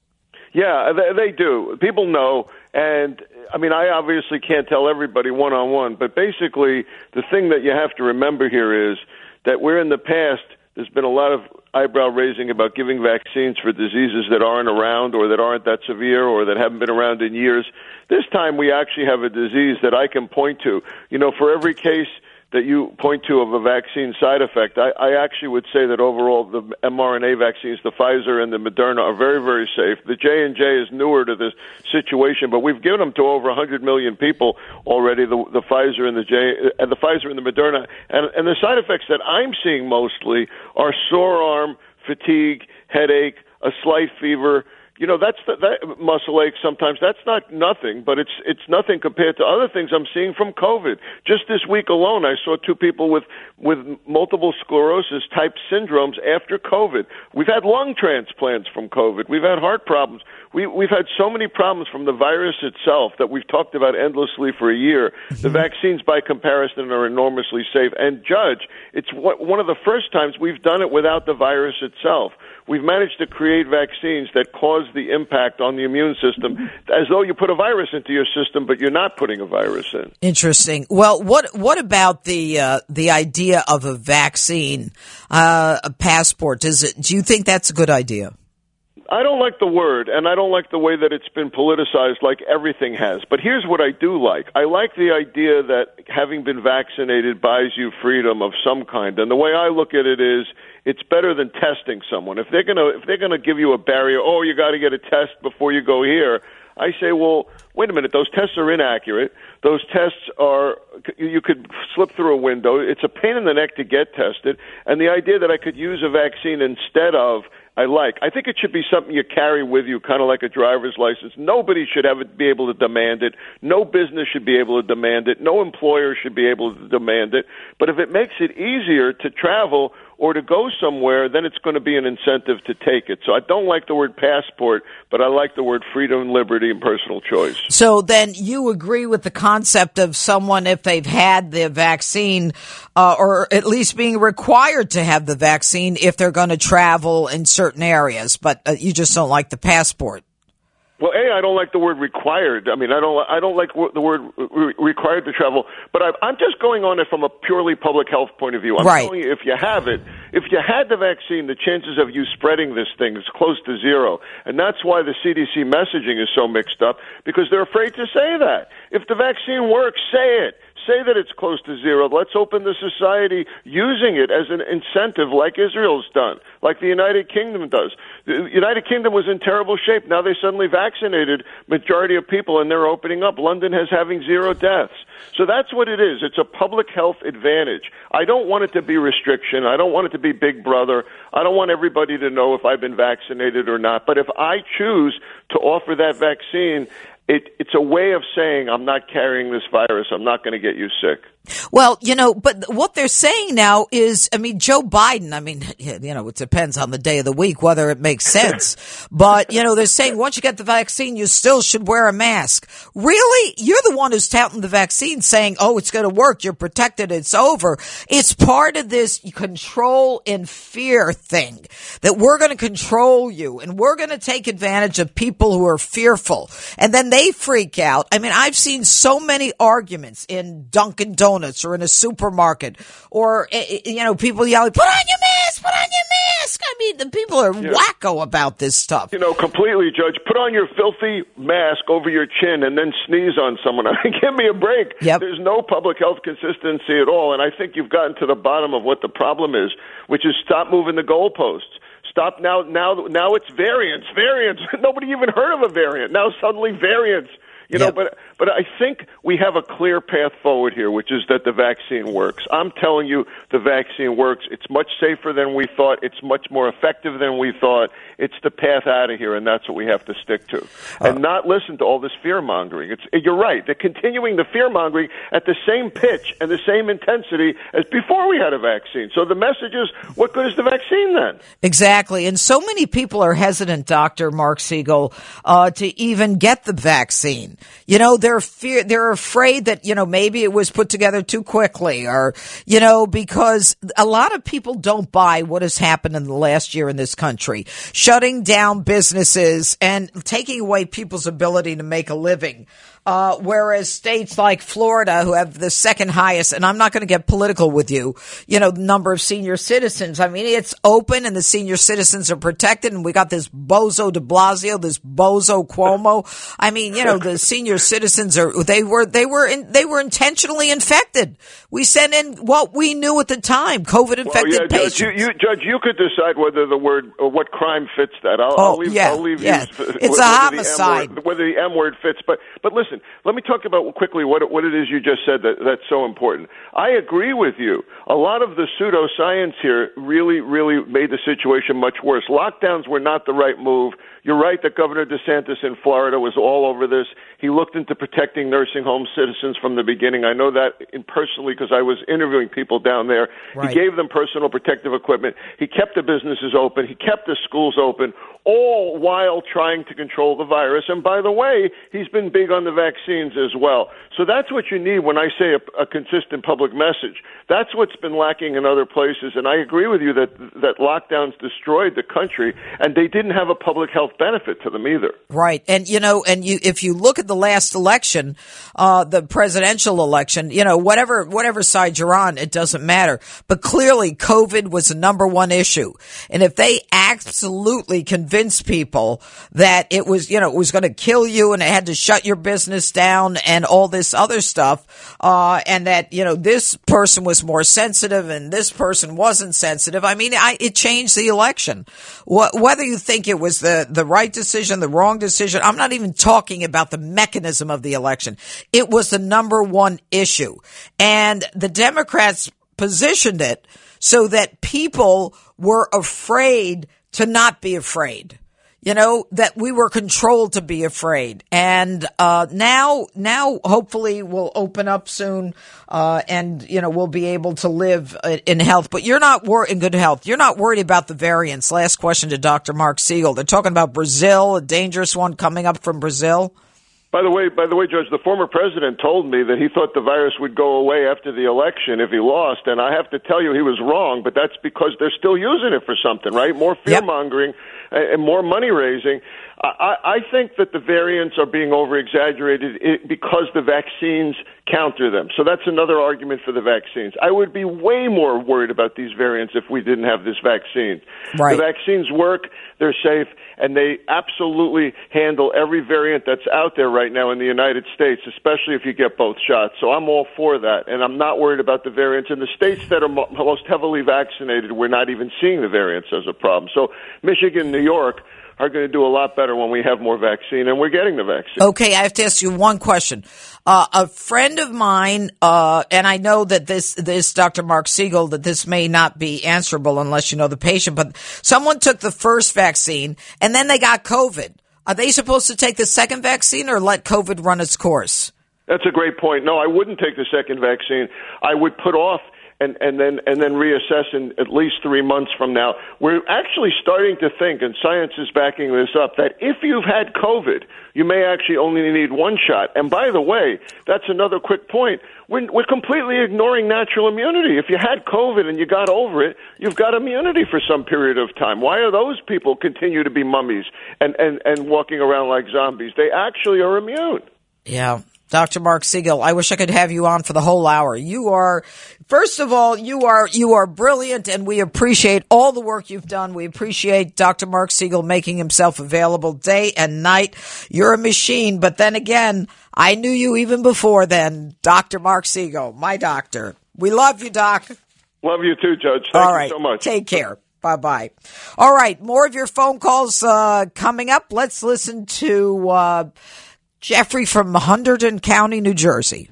Yeah, they, they do. People know. And, I mean, I obviously can't tell everybody one-on-one, but basically the thing that you have to remember here is that where in the past there's been a lot of eyebrow raising about giving vaccines for diseases that aren't around or that aren't that severe or that haven't been around in years, this time we actually have a disease that I can point to. You know, for every case that you point to of a vaccine side effect, I, I actually would say that overall the mRNA vaccines, the Pfizer and the Moderna, are very, very safe. The J and J is newer to this situation, but we've given them to over one hundred million people already, the, the Pfizer and the J, and the Pfizer and the Moderna. And, and the side effects that I'm seeing mostly are sore arm, fatigue, headache, a slight fever. You know, that's the, that muscle ache sometimes. That's not nothing, but it's it's nothing compared to other things I'm seeing from COVID. Just this week alone, I saw two people with, with multiple sclerosis type syndromes after COVID. We've had lung transplants from COVID. We've had heart problems. We, we've had so many problems from the virus itself that we've talked about endlessly for a year. The vaccines, by comparison, are enormously safe. And, Judge, it's one of the first times we've done it without the virus itself. We've managed to create vaccines that cause the impact on the immune system as though you put a virus into your system, but you're not putting a virus in. Interesting. Well, what what about the uh, the idea of a vaccine, uh, a passport? Does it? Do you think that's a good idea? I don't like the word, and I don't like the way that it's been politicized like everything has. But here's what I do like. I like the idea that having been vaccinated buys you freedom of some kind. And the way I look at it is it's better than testing someone. If they're going to if they're going to give you a barrier, oh, you got to get a test before you go here, I say, well, wait a minute, those tests are inaccurate. Those tests are, you could slip through a window. It's a pain in the neck to get tested. And the idea that I could use a vaccine instead of, I like. I think it should be something you carry with you, kind of like a driver's license. Nobody should have it, be able to demand it. No business should be able to demand it. No employer should be able to demand it. But if it makes it easier to travel or to go somewhere, then it's going to be an incentive to take it. So I don't like the word passport, but I like the word freedom, liberty, and personal choice. So then you agree with the concept of someone, if they've had the vaccine, uh, or at least being required to have the vaccine if they're going to travel in certain areas, but uh, you just don't like the passport. Well, A, I don't like the word required. I mean, I don't I don't like the word re- required to travel. But I, I'm just going on it from a purely public health point of view. I'm right. telling you, if you have it, if you had the vaccine, the chances of you spreading this thing is close to zero. And that's why the C D C messaging is so mixed up, because they're afraid to say that. If the vaccine works, say it. Say that it's close to zero. Let's open the society using it as an incentive like Israel's done, like the United Kingdom does. The United Kingdom was in terrible shape. Now they suddenly vaccinated majority of people, and they're opening up. London has having zero deaths. So that's what it is. It's a public health advantage. I don't want it to be restriction. I don't want it to be Big Brother. I don't want everybody to know if I've been vaccinated or not. But if I choose to offer that vaccine, It, it's a way of saying I'm not carrying this virus. I'm not going to get you sick. Well, you know, but what they're saying now is, I mean, Joe Biden, I mean, you know, it depends on the day of the week whether it makes sense. But, you know, they're saying once you get the vaccine, you still should wear a mask. Really? You're the one who's touting the vaccine saying, oh, it's going to work. You're protected. It's over. It's part of this control and fear thing that we're going to control you and we're going to take advantage of people who are fearful. And then they freak out. I mean, I've seen so many arguments in Dunkin' Donuts or in a supermarket, or, you know, people yelling, put on your mask, put on your mask. I mean, the people are yeah. wacko about this stuff. You know, completely, Judge. Put on your filthy mask over your chin and then sneeze on someone. I mean, give me a break. Yep. There's no public health consistency at all, and I think you've gotten to the bottom of what the problem is, which is stop moving the goalposts. Stop now, now, now it's variants, variants. Nobody even heard of a variant. Now suddenly variants. You know, yep. but but I think we have a clear path forward here, which is that the vaccine works. I'm telling you, the vaccine works. It's much safer than we thought. It's much more effective than we thought. It's the path out of here, and that's what we have to stick to, and uh, not listen to all this fear mongering. It's you're right. They're continuing the fear mongering at the same pitch and the same intensity as before we had a vaccine. So the message is, what good is the vaccine then? Exactly, and so many people are hesitant, Doctor Mark Siegel, uh, to even get the vaccine. You know, they're fear, they're afraid that, you know, maybe it was put together too quickly, or, you know, because a lot of people don't buy what has happened in the last year in this country, shutting down businesses and taking away people's ability to make a living. Uh, whereas states like Florida, who have the second highest, and I'm not going to get political with you, you know, number of senior citizens. I mean, it's open and the senior citizens are protected, and we got this bozo de Blasio, this bozo Cuomo. I mean, you know, the senior citizens are, they were, they were, in, they were intentionally infected. We sent in what we knew at the time, COVID infected well, yeah, patients. Judge, you, you, Judge, you could decide whether the word, or what crime fits that. I'll, oh, I'll leave, yeah, I'll leave yeah. you. It's a homicide. The whether the M word fits, but, but listen, let me talk about quickly what it, what it is you just said that, that's so important. I agree with you. A lot of the pseudoscience here really, really made the situation much worse. Lockdowns were not the right move. You're right that Governor DeSantis in Florida was all over this. He looked into protecting nursing home citizens from the beginning. I know that in personally because I was interviewing people down there. Right. He gave them personal protective equipment. He kept the businesses open. He kept the schools open, all while trying to control the virus. And by the way, he's been big on the vaccines as well. So that's what you need when I say a, a consistent public message. That's what's been lacking in other places. And I agree with you that that lockdowns destroyed the country, and they didn't have a public health benefit to them either. Right. And, you know, and you, if you look at the last election, uh, the presidential election, you know, whatever, whatever side you're on, it doesn't matter. But clearly COVID was the number one issue. And if they absolutely convinced people that it was, you know, it was going to kill you and it had to shut your business down and all this other stuff, uh, and that, you know, this person was more sensitive and this person wasn't sensitive. I mean, I, it changed the election. Wh- whether you think it was the, the right decision, the wrong decision, I'm not even talking about the mechanism of the election. It was the number one issue. And the Democrats positioned it so that people were afraid to not be afraid. You know, that we were controlled to be afraid. And, uh, now, now hopefully we'll open up soon, uh, and, you know, we'll be able to live in health. But you're not wor- in good health. You're not worried about the variants. Last question to Doctor Mark Siegel. They're talking about Brazil, a dangerous one coming up from Brazil. By the way, by the way, Judge, the former president told me that he thought the virus would go away after the election if he lost, and I have to tell you he was wrong, but that's because they're still using it for something, right? More fear-mongering yep. and more money-raising. I, I think that the variants are being over-exaggerated because the vaccines counter them. So that's another argument for the vaccines. I would be way more worried about these variants if we didn't have this vaccine. Right. The vaccines work, they're safe, and they absolutely handle every variant that's out there right now in the United States, especially if you get both shots. So I'm all for that, and I'm not worried about the variants. In the states that are mo- most heavily vaccinated, we're not even seeing the variants as a problem. So Michigan, New York are going to do a lot better when we have more vaccine, and we're getting the vaccine. Okay, I have to ask you one question. Uh, a friend of mine, uh, and I know that this, this Doctor Mark Siegel, that this may not be answerable unless you know the patient, but someone took the first vaccine and then they got COVID. Are they supposed to take the second vaccine or let COVID run its course? That's a great point. No, I wouldn't take the second vaccine. I would put off and, and then and then reassess in at least three months from now. We're actually starting to think, and science is backing this up, that if you've had COVID, you may actually only need one shot. And by the way, that's another quick point. We're, we're completely ignoring natural immunity. If you had COVID and you got over it, you've got immunity for some period of time. Why are those people continue to be mummies and, and, and walking around like zombies? They actually are immune. Yeah. Doctor Mark Siegel, I wish I could have you on for the whole hour. You are, first of all, you are, you are brilliant, and we appreciate all the work you've done. We appreciate Doctor Mark Siegel making himself available day and night. You're a machine, but then again, I knew you even before then, Doctor Mark Siegel, my doctor. We love you, Doc. Love you too, Judge. Thank all you right. so much. Take care. Bye-bye. All right, more of your phone calls uh, coming up. Let's listen to uh Jeffrey from Hunterdon County, New Jersey.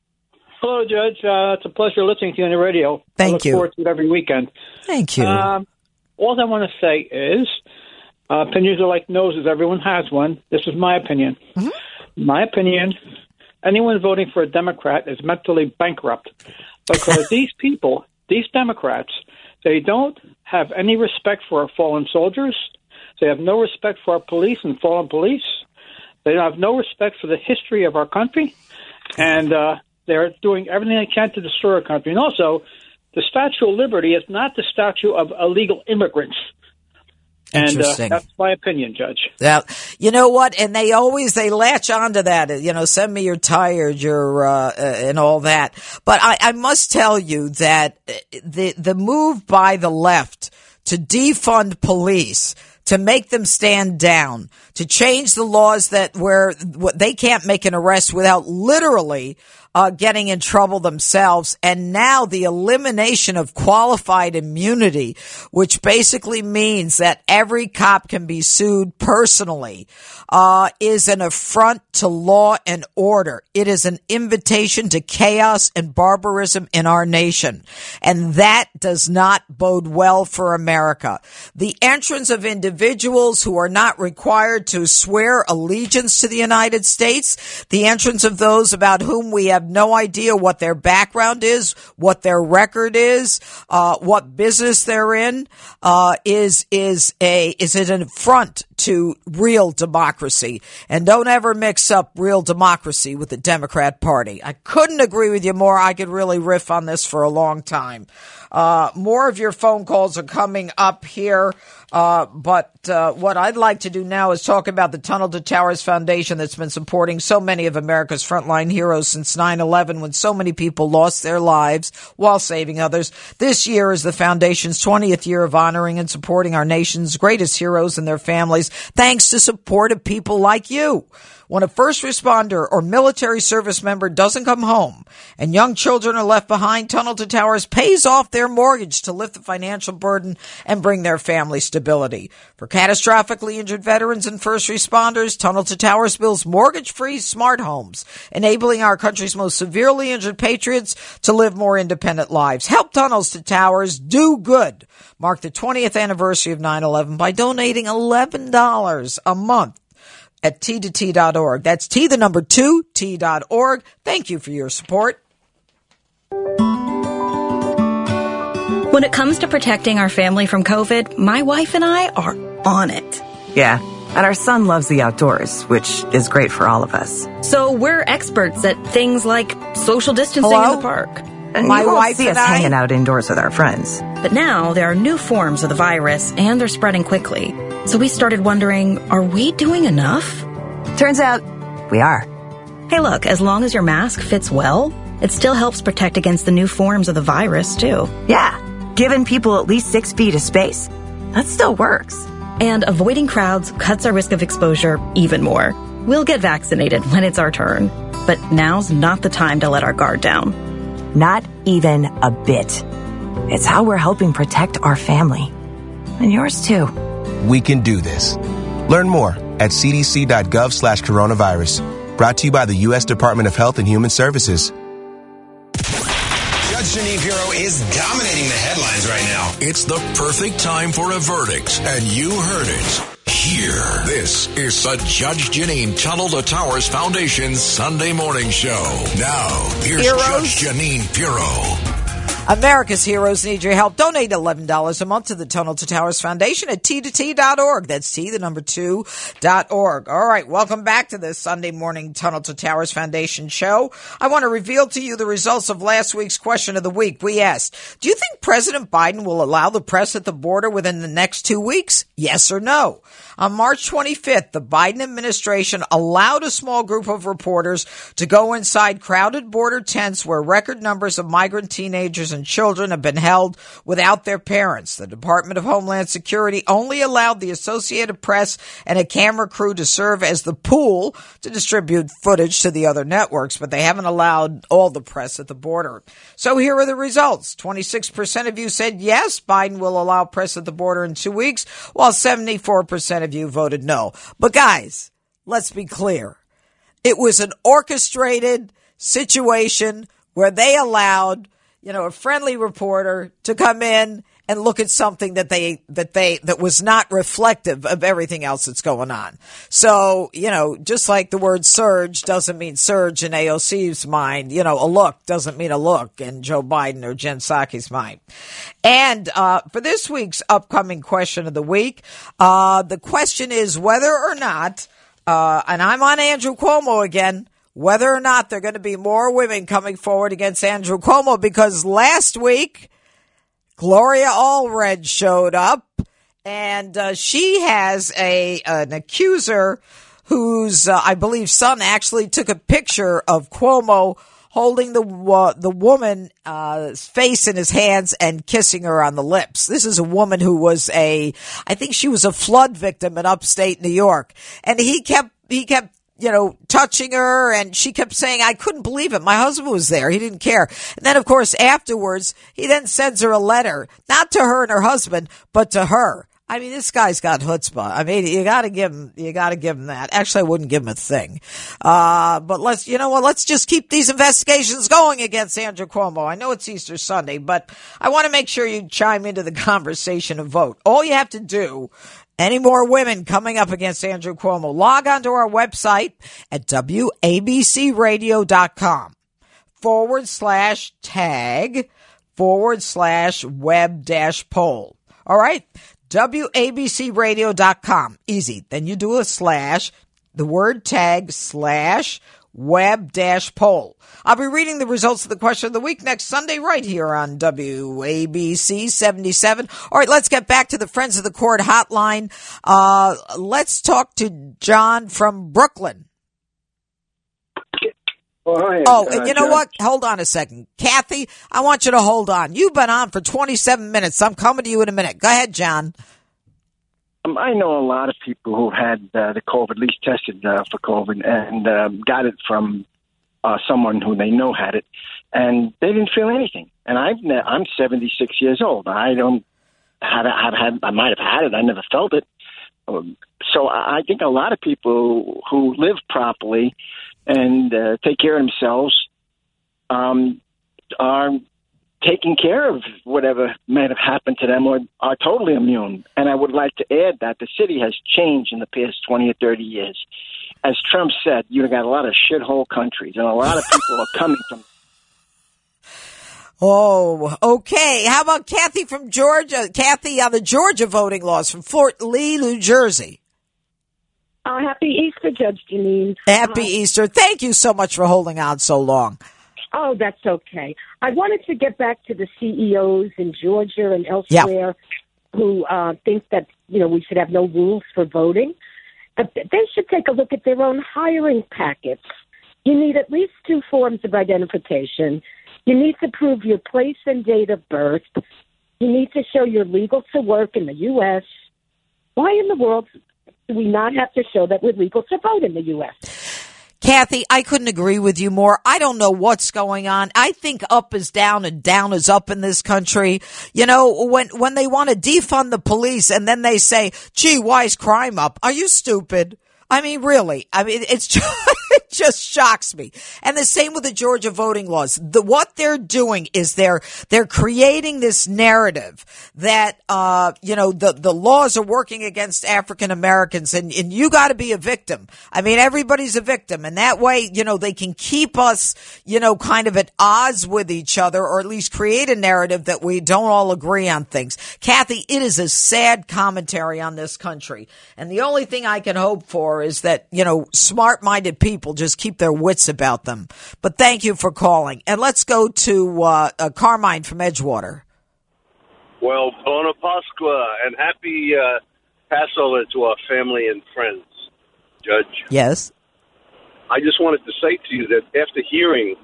Hello, Judge. Uh, it's a pleasure listening to you on the radio. Thank I look you. forward to it every weekend. Thank you. Um, all I want to say is uh, opinions are like noses. Everyone has one. This is my opinion. Mm-hmm. My opinion, anyone voting for a Democrat is mentally bankrupt because these people, these Democrats, they don't have any respect for our fallen soldiers. They have no respect for our police and fallen police. They have no respect for the history of our country, and uh, they're doing everything they can to destroy our country. And also, the Statue of Liberty is not the statue of illegal immigrants. And uh, that's my opinion, Judge. Yeah, you know what? And they always they latch onto that. You know, send me your tired, your uh, uh, and all that. But I, I must tell you that the the move by the left to defund police, to make them stand down, to change the laws that where they can't make an arrest without literally uh, getting in trouble themselves. And now the elimination of qualified immunity, which basically means that every cop can be sued personally, uh, is an affront to law and order. It is an invitation to chaos and barbarism in our nation. And that does not bode well for America. The entrance of individuals who are not required to swear allegiance to the United States, the entrance of those about whom we have no idea what their background is, what their record is, uh, what business they're in, uh, is, is a, is it an affront to real democracy? And don't ever mix up real democracy with the Democrat Party. I couldn't agree with you more. I could really riff on this for a long time. Uh, more of your phone calls are coming up here. Uh, but, uh, what I'd like to do now is talk about the Tunnel to Towers Foundation that's been supporting so many of America's frontline heroes since nine eleven, when so many people lost their lives while saving others. This year is the foundation's twentieth year of honoring and supporting our nation's greatest heroes and their families, thanks to support of people like you. When a first responder or military service member doesn't come home and young children are left behind, Tunnel to Towers pays off their mortgage to lift the financial burden and bring their family stability. For catastrophically injured veterans and first responders, Tunnel to Towers builds mortgage-free smart homes, enabling our country's most severely injured patriots to live more independent lives. Help Tunnels to Towers do good. Mark the twentieth anniversary of nine eleven by donating eleven dollars a month at T two T dot org. That's T the number two, T dot org. Thank you for your support. When it comes to protecting our family from COVID, my wife and I are on it. Yeah, And our son loves the outdoors, which is great for all of us. So we're experts at things like social distancing Hello? in the park. And My you won't wife see us and I- hanging out indoors with our friends. But now there are new forms of the virus, and they're spreading quickly. So we started wondering, are we doing enough? Turns out, we are. Hey, look, as long as your mask fits well, it still helps protect against the new forms of the virus, too. Yeah, giving people at least six feet of space. That still works. And avoiding crowds cuts our risk of exposure even more. We'll get vaccinated when it's our turn. But now's not the time to let our guard down. Not even a bit. It's how we're helping protect our family. And yours, too. We can do this. Learn more at cdc.gov slash coronavirus. Brought to you by the U S Department of Health and Human Services. Judge Jeanine Pirro is dominating the headlines right now. It's the perfect time for a verdict, and you heard it here. This is the Judge Jeanine Tunnel to Towers Foundation Sunday Morning Show. Now, here's Heroes. Judge Jeanine Pirro. America's heroes need your help. Donate eleven dollars a month to the Tunnel to Towers Foundation at T two T dot org. That's T, the number two, dot org. All right, welcome back to this Sunday morning Tunnel to Towers Foundation show. I want to reveal to you the results of last week's question of the week. We asked, do you think President Biden will allow the press at the border within the next two weeks? Yes or no? On March twenty-fifth, the Biden administration allowed a small group of reporters to go inside crowded border tents where record numbers of migrant teenagers and children have been held without their parents. The Department of Homeland Security only allowed the Associated Press and a camera crew to serve as the pool to distribute footage to the other networks, but they haven't allowed all the press at the border. So here are the results. twenty-six percent of you said yes, Biden will allow press at the border in two weeks, while seventy-four percent of you voted no. But guys, let's be clear. It was an orchestrated situation where they allowed, you know, a friendly reporter to come in and look at something that they, that they, that was not reflective of everything else that's going on. So, you know, just like the word surge doesn't mean surge in A O C's mind, you know, a look doesn't mean a look in Joe Biden or Jen Psaki's mind. And, uh, for this week's upcoming question of the week, uh, the question is whether or not, uh, and I'm on Andrew Cuomo again, whether or not there are going to be more women coming forward against Andrew Cuomo, because last week, Gloria Allred showed up, and uh, she has a an accuser whose, uh, I believe, son actually took a picture of Cuomo holding the uh, the woman's uh, face in his hands and kissing her on the lips. This is a woman who was a, I think she was a flood victim in upstate New York, and he kept he kept. you know, touching her, and she kept saying, I couldn't believe it. My husband was there. He didn't care. And then, of course, afterwards, he then sends her a letter, not to her and her husband, but to her. I mean, this guy's got chutzpah. I mean, you gotta give him, you gotta give him that. Actually, I wouldn't give him a thing. Uh, but let's, you know what, let's just keep these investigations going against Andrew Cuomo. I know it's Easter Sunday, but I want to make sure you chime into the conversation and vote. All you have to do, any more women coming up against Andrew Cuomo, log on to our website at W A B C radio dot com forward slash tag forward slash web dash poll. All right. W A B C radio dot com. Easy. Then you do a slash, the word tag slash web dash poll. I'll be reading the results of the question of the week next Sunday right here on W A B C seventy-seven. All right, let's get back to the Friends of the Court hotline. Uh, let's talk to John from Brooklyn. Oh, hi, oh uh, and you know Judge. what? Hold on a second. Kathy, I want you to hold on. You've been on for twenty-seven minutes. I'm coming to you in a minute. Go ahead, John. Um, I know a lot of people who had uh, the COVID, at least tested uh, for COVID, and um, got it from uh, someone who they know had it, and they didn't feel anything. And I've ne- I'm seventy-six years old. I don't have I've had I might have had it. I never felt it. Um, so I I think a lot of people who live properly and uh, take care of themselves um, are taking care of whatever might have happened to them or are totally immune. And I would like to add that the city has changed in the past twenty or thirty years. As Trump said, you've got a lot of shithole countries, and a lot of people are coming from. Oh, okay. How about Kathy from Georgia? Kathy on the Georgia voting laws from Fort Lee, New Jersey. Uh, happy Easter, Judge Janine. Happy uh, Easter. Thank you so much for holding on so long. Oh, that's okay. I wanted to get back to the C E Os in Georgia and elsewhere yeah. who uh, think that, you know, we should have no rules for voting. But they should take a look at their own hiring packets. You need at least two forms of identification. You need to prove your place and date of birth. You need to show you're legal to work in the U S Why in the world do we not have to show that we're legal to vote in the U S? Kathy, I couldn't agree with you more. I don't know what's going on. I think up is down and down is up in this country. You know, when when they want to defund the police and then they say, gee, why is crime up? Are you stupid? I mean, really. I mean, it's just, it just shocks me. And the same with the Georgia voting laws. The, what they're doing is they're, they're creating this narrative that, uh, you know, the, the laws are working against African Americans and, and you got to be a victim. I mean, everybody's a victim. And that way, you know, they can keep us, you know, kind of at odds with each other, or at least create a narrative that we don't all agree on things. Kathy, it is a sad commentary on this country. And the only thing I can hope for is that, you know, smart-minded people just keep their wits about them. But thank you for calling. And let's go to uh, uh, Carmine from Edgewater. Well, Bona Pasqua and happy uh, Passover to our family and friends, Judge. Yes. I just wanted to say to you that after hearing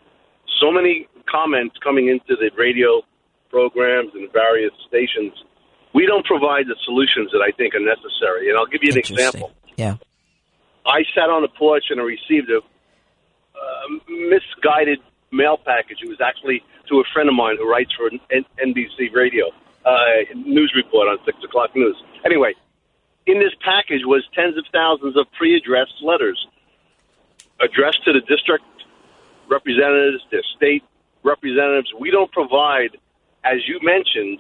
so many comments coming into the radio programs and various stations, we don't provide the solutions that I think are necessary. And I'll give you an example. Yeah. I sat on the porch and I received a uh, misguided mail package. It was actually to a friend of mine who writes for N B C Radio, uh, news report on six o'clock news. Anyway, in this package was tens of thousands of pre-addressed letters addressed to the district representatives, the state representatives. We don't provide, as you mentioned,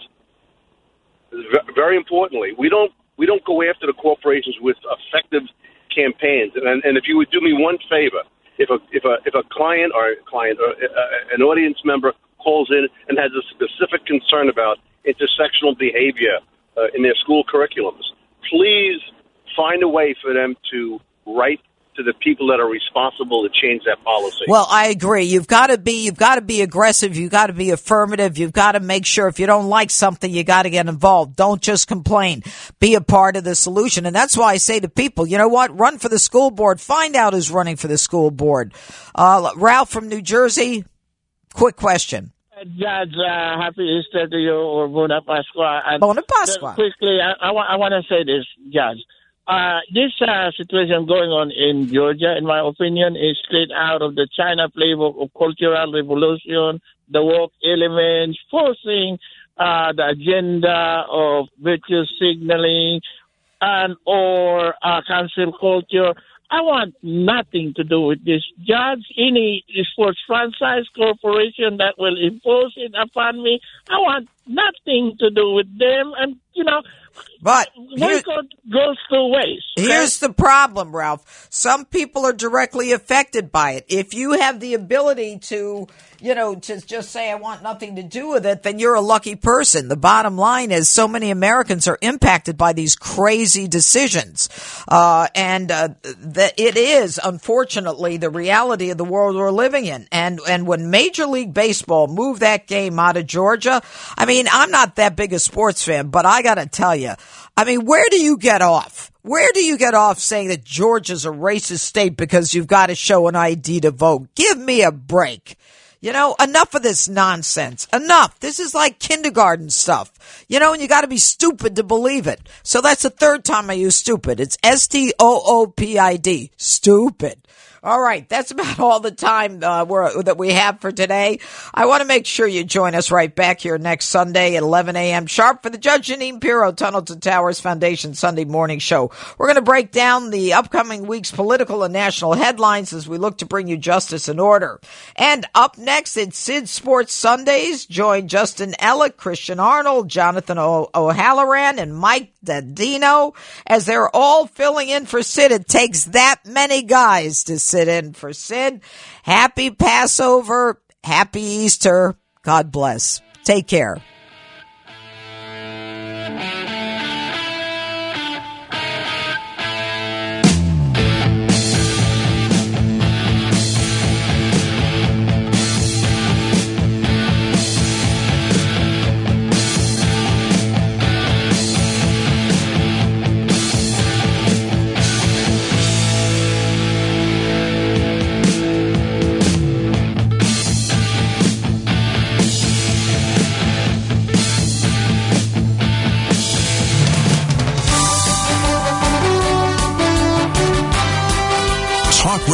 very importantly, we don't we don't go after the corporations with effective campaigns. And, and if you would do me one favor, if a if a if a client or a client or a, an audience member calls in and has a specific concern about intersectional behavior uh, in their school curriculums, please find a way for them to write to the people that are responsible to change that policy. Well, I agree. You've got to be, you've got to be aggressive. You've got to be affirmative. You've got to make sure if you don't like something, you got to get involved. Don't just complain. Be a part of the solution. And that's why I say to people, you know what? Run for the school board. Find out who's running for the school board. Uh, Ralph from New Jersey. Quick question. Judge, uh, happy Easter to you, or Bona Pasqua. And Bona Pasqua. Quickly, I, I, wa- I want to say this, Judge. Uh, this uh, situation going on in Georgia, in my opinion, is straight out of the China playbook of cultural revolution, the woke elements, forcing uh, the agenda of virtue signaling and or uh, cancel culture. I want nothing to do with this. Judge, any sports franchise corporation that will impose it upon me, I want nothing to do with them. And, you know, but boycott goes two ways. Okay? Here's the problem, Ralph. Some people are directly affected by it. If you have the ability to, you know, to just say, I want nothing to do with it, then you're a lucky person. The bottom line is so many Americans are impacted by these crazy decisions. Uh, and, uh, that it is, unfortunately, the reality of the world we're living in. And, and when Major League Baseball moved that game out of Georgia, I mean, I'm not that big a sports fan, but I got to tell you, I mean, where do you get off? Where do you get off saying that Georgia's a racist state because you've got to show an I D to vote? Give me a break. You know, enough of this nonsense. Enough. This is like kindergarten stuff. You know, and you got to be stupid to believe it. So that's the third time I use stupid. It's S T O O P I D. Stupid. All right, that's about all the time uh, we're, that we have for today. I want to make sure you join us right back here next Sunday at eleven a.m. sharp for the Judge Janine Pirro Tunnel to Towers Foundation Sunday morning show. We're going to break down the upcoming week's political and national headlines as we look to bring you justice and order. And up next, it's Sid Sports Sundays. Join Justin Ellick, Christian Arnold, Jonathan o- O'Halloran, and Mike Dadino as they're all filling in for Sid. It takes that many guys to sit in for Sid. Happy Passover. Happy Easter. God bless. Take care.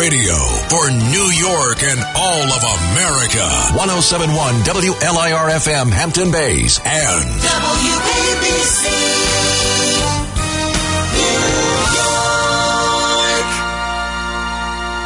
radio for New York and all of America. ten seventy-one W L I R F M, Hampton Bays, and W A B C.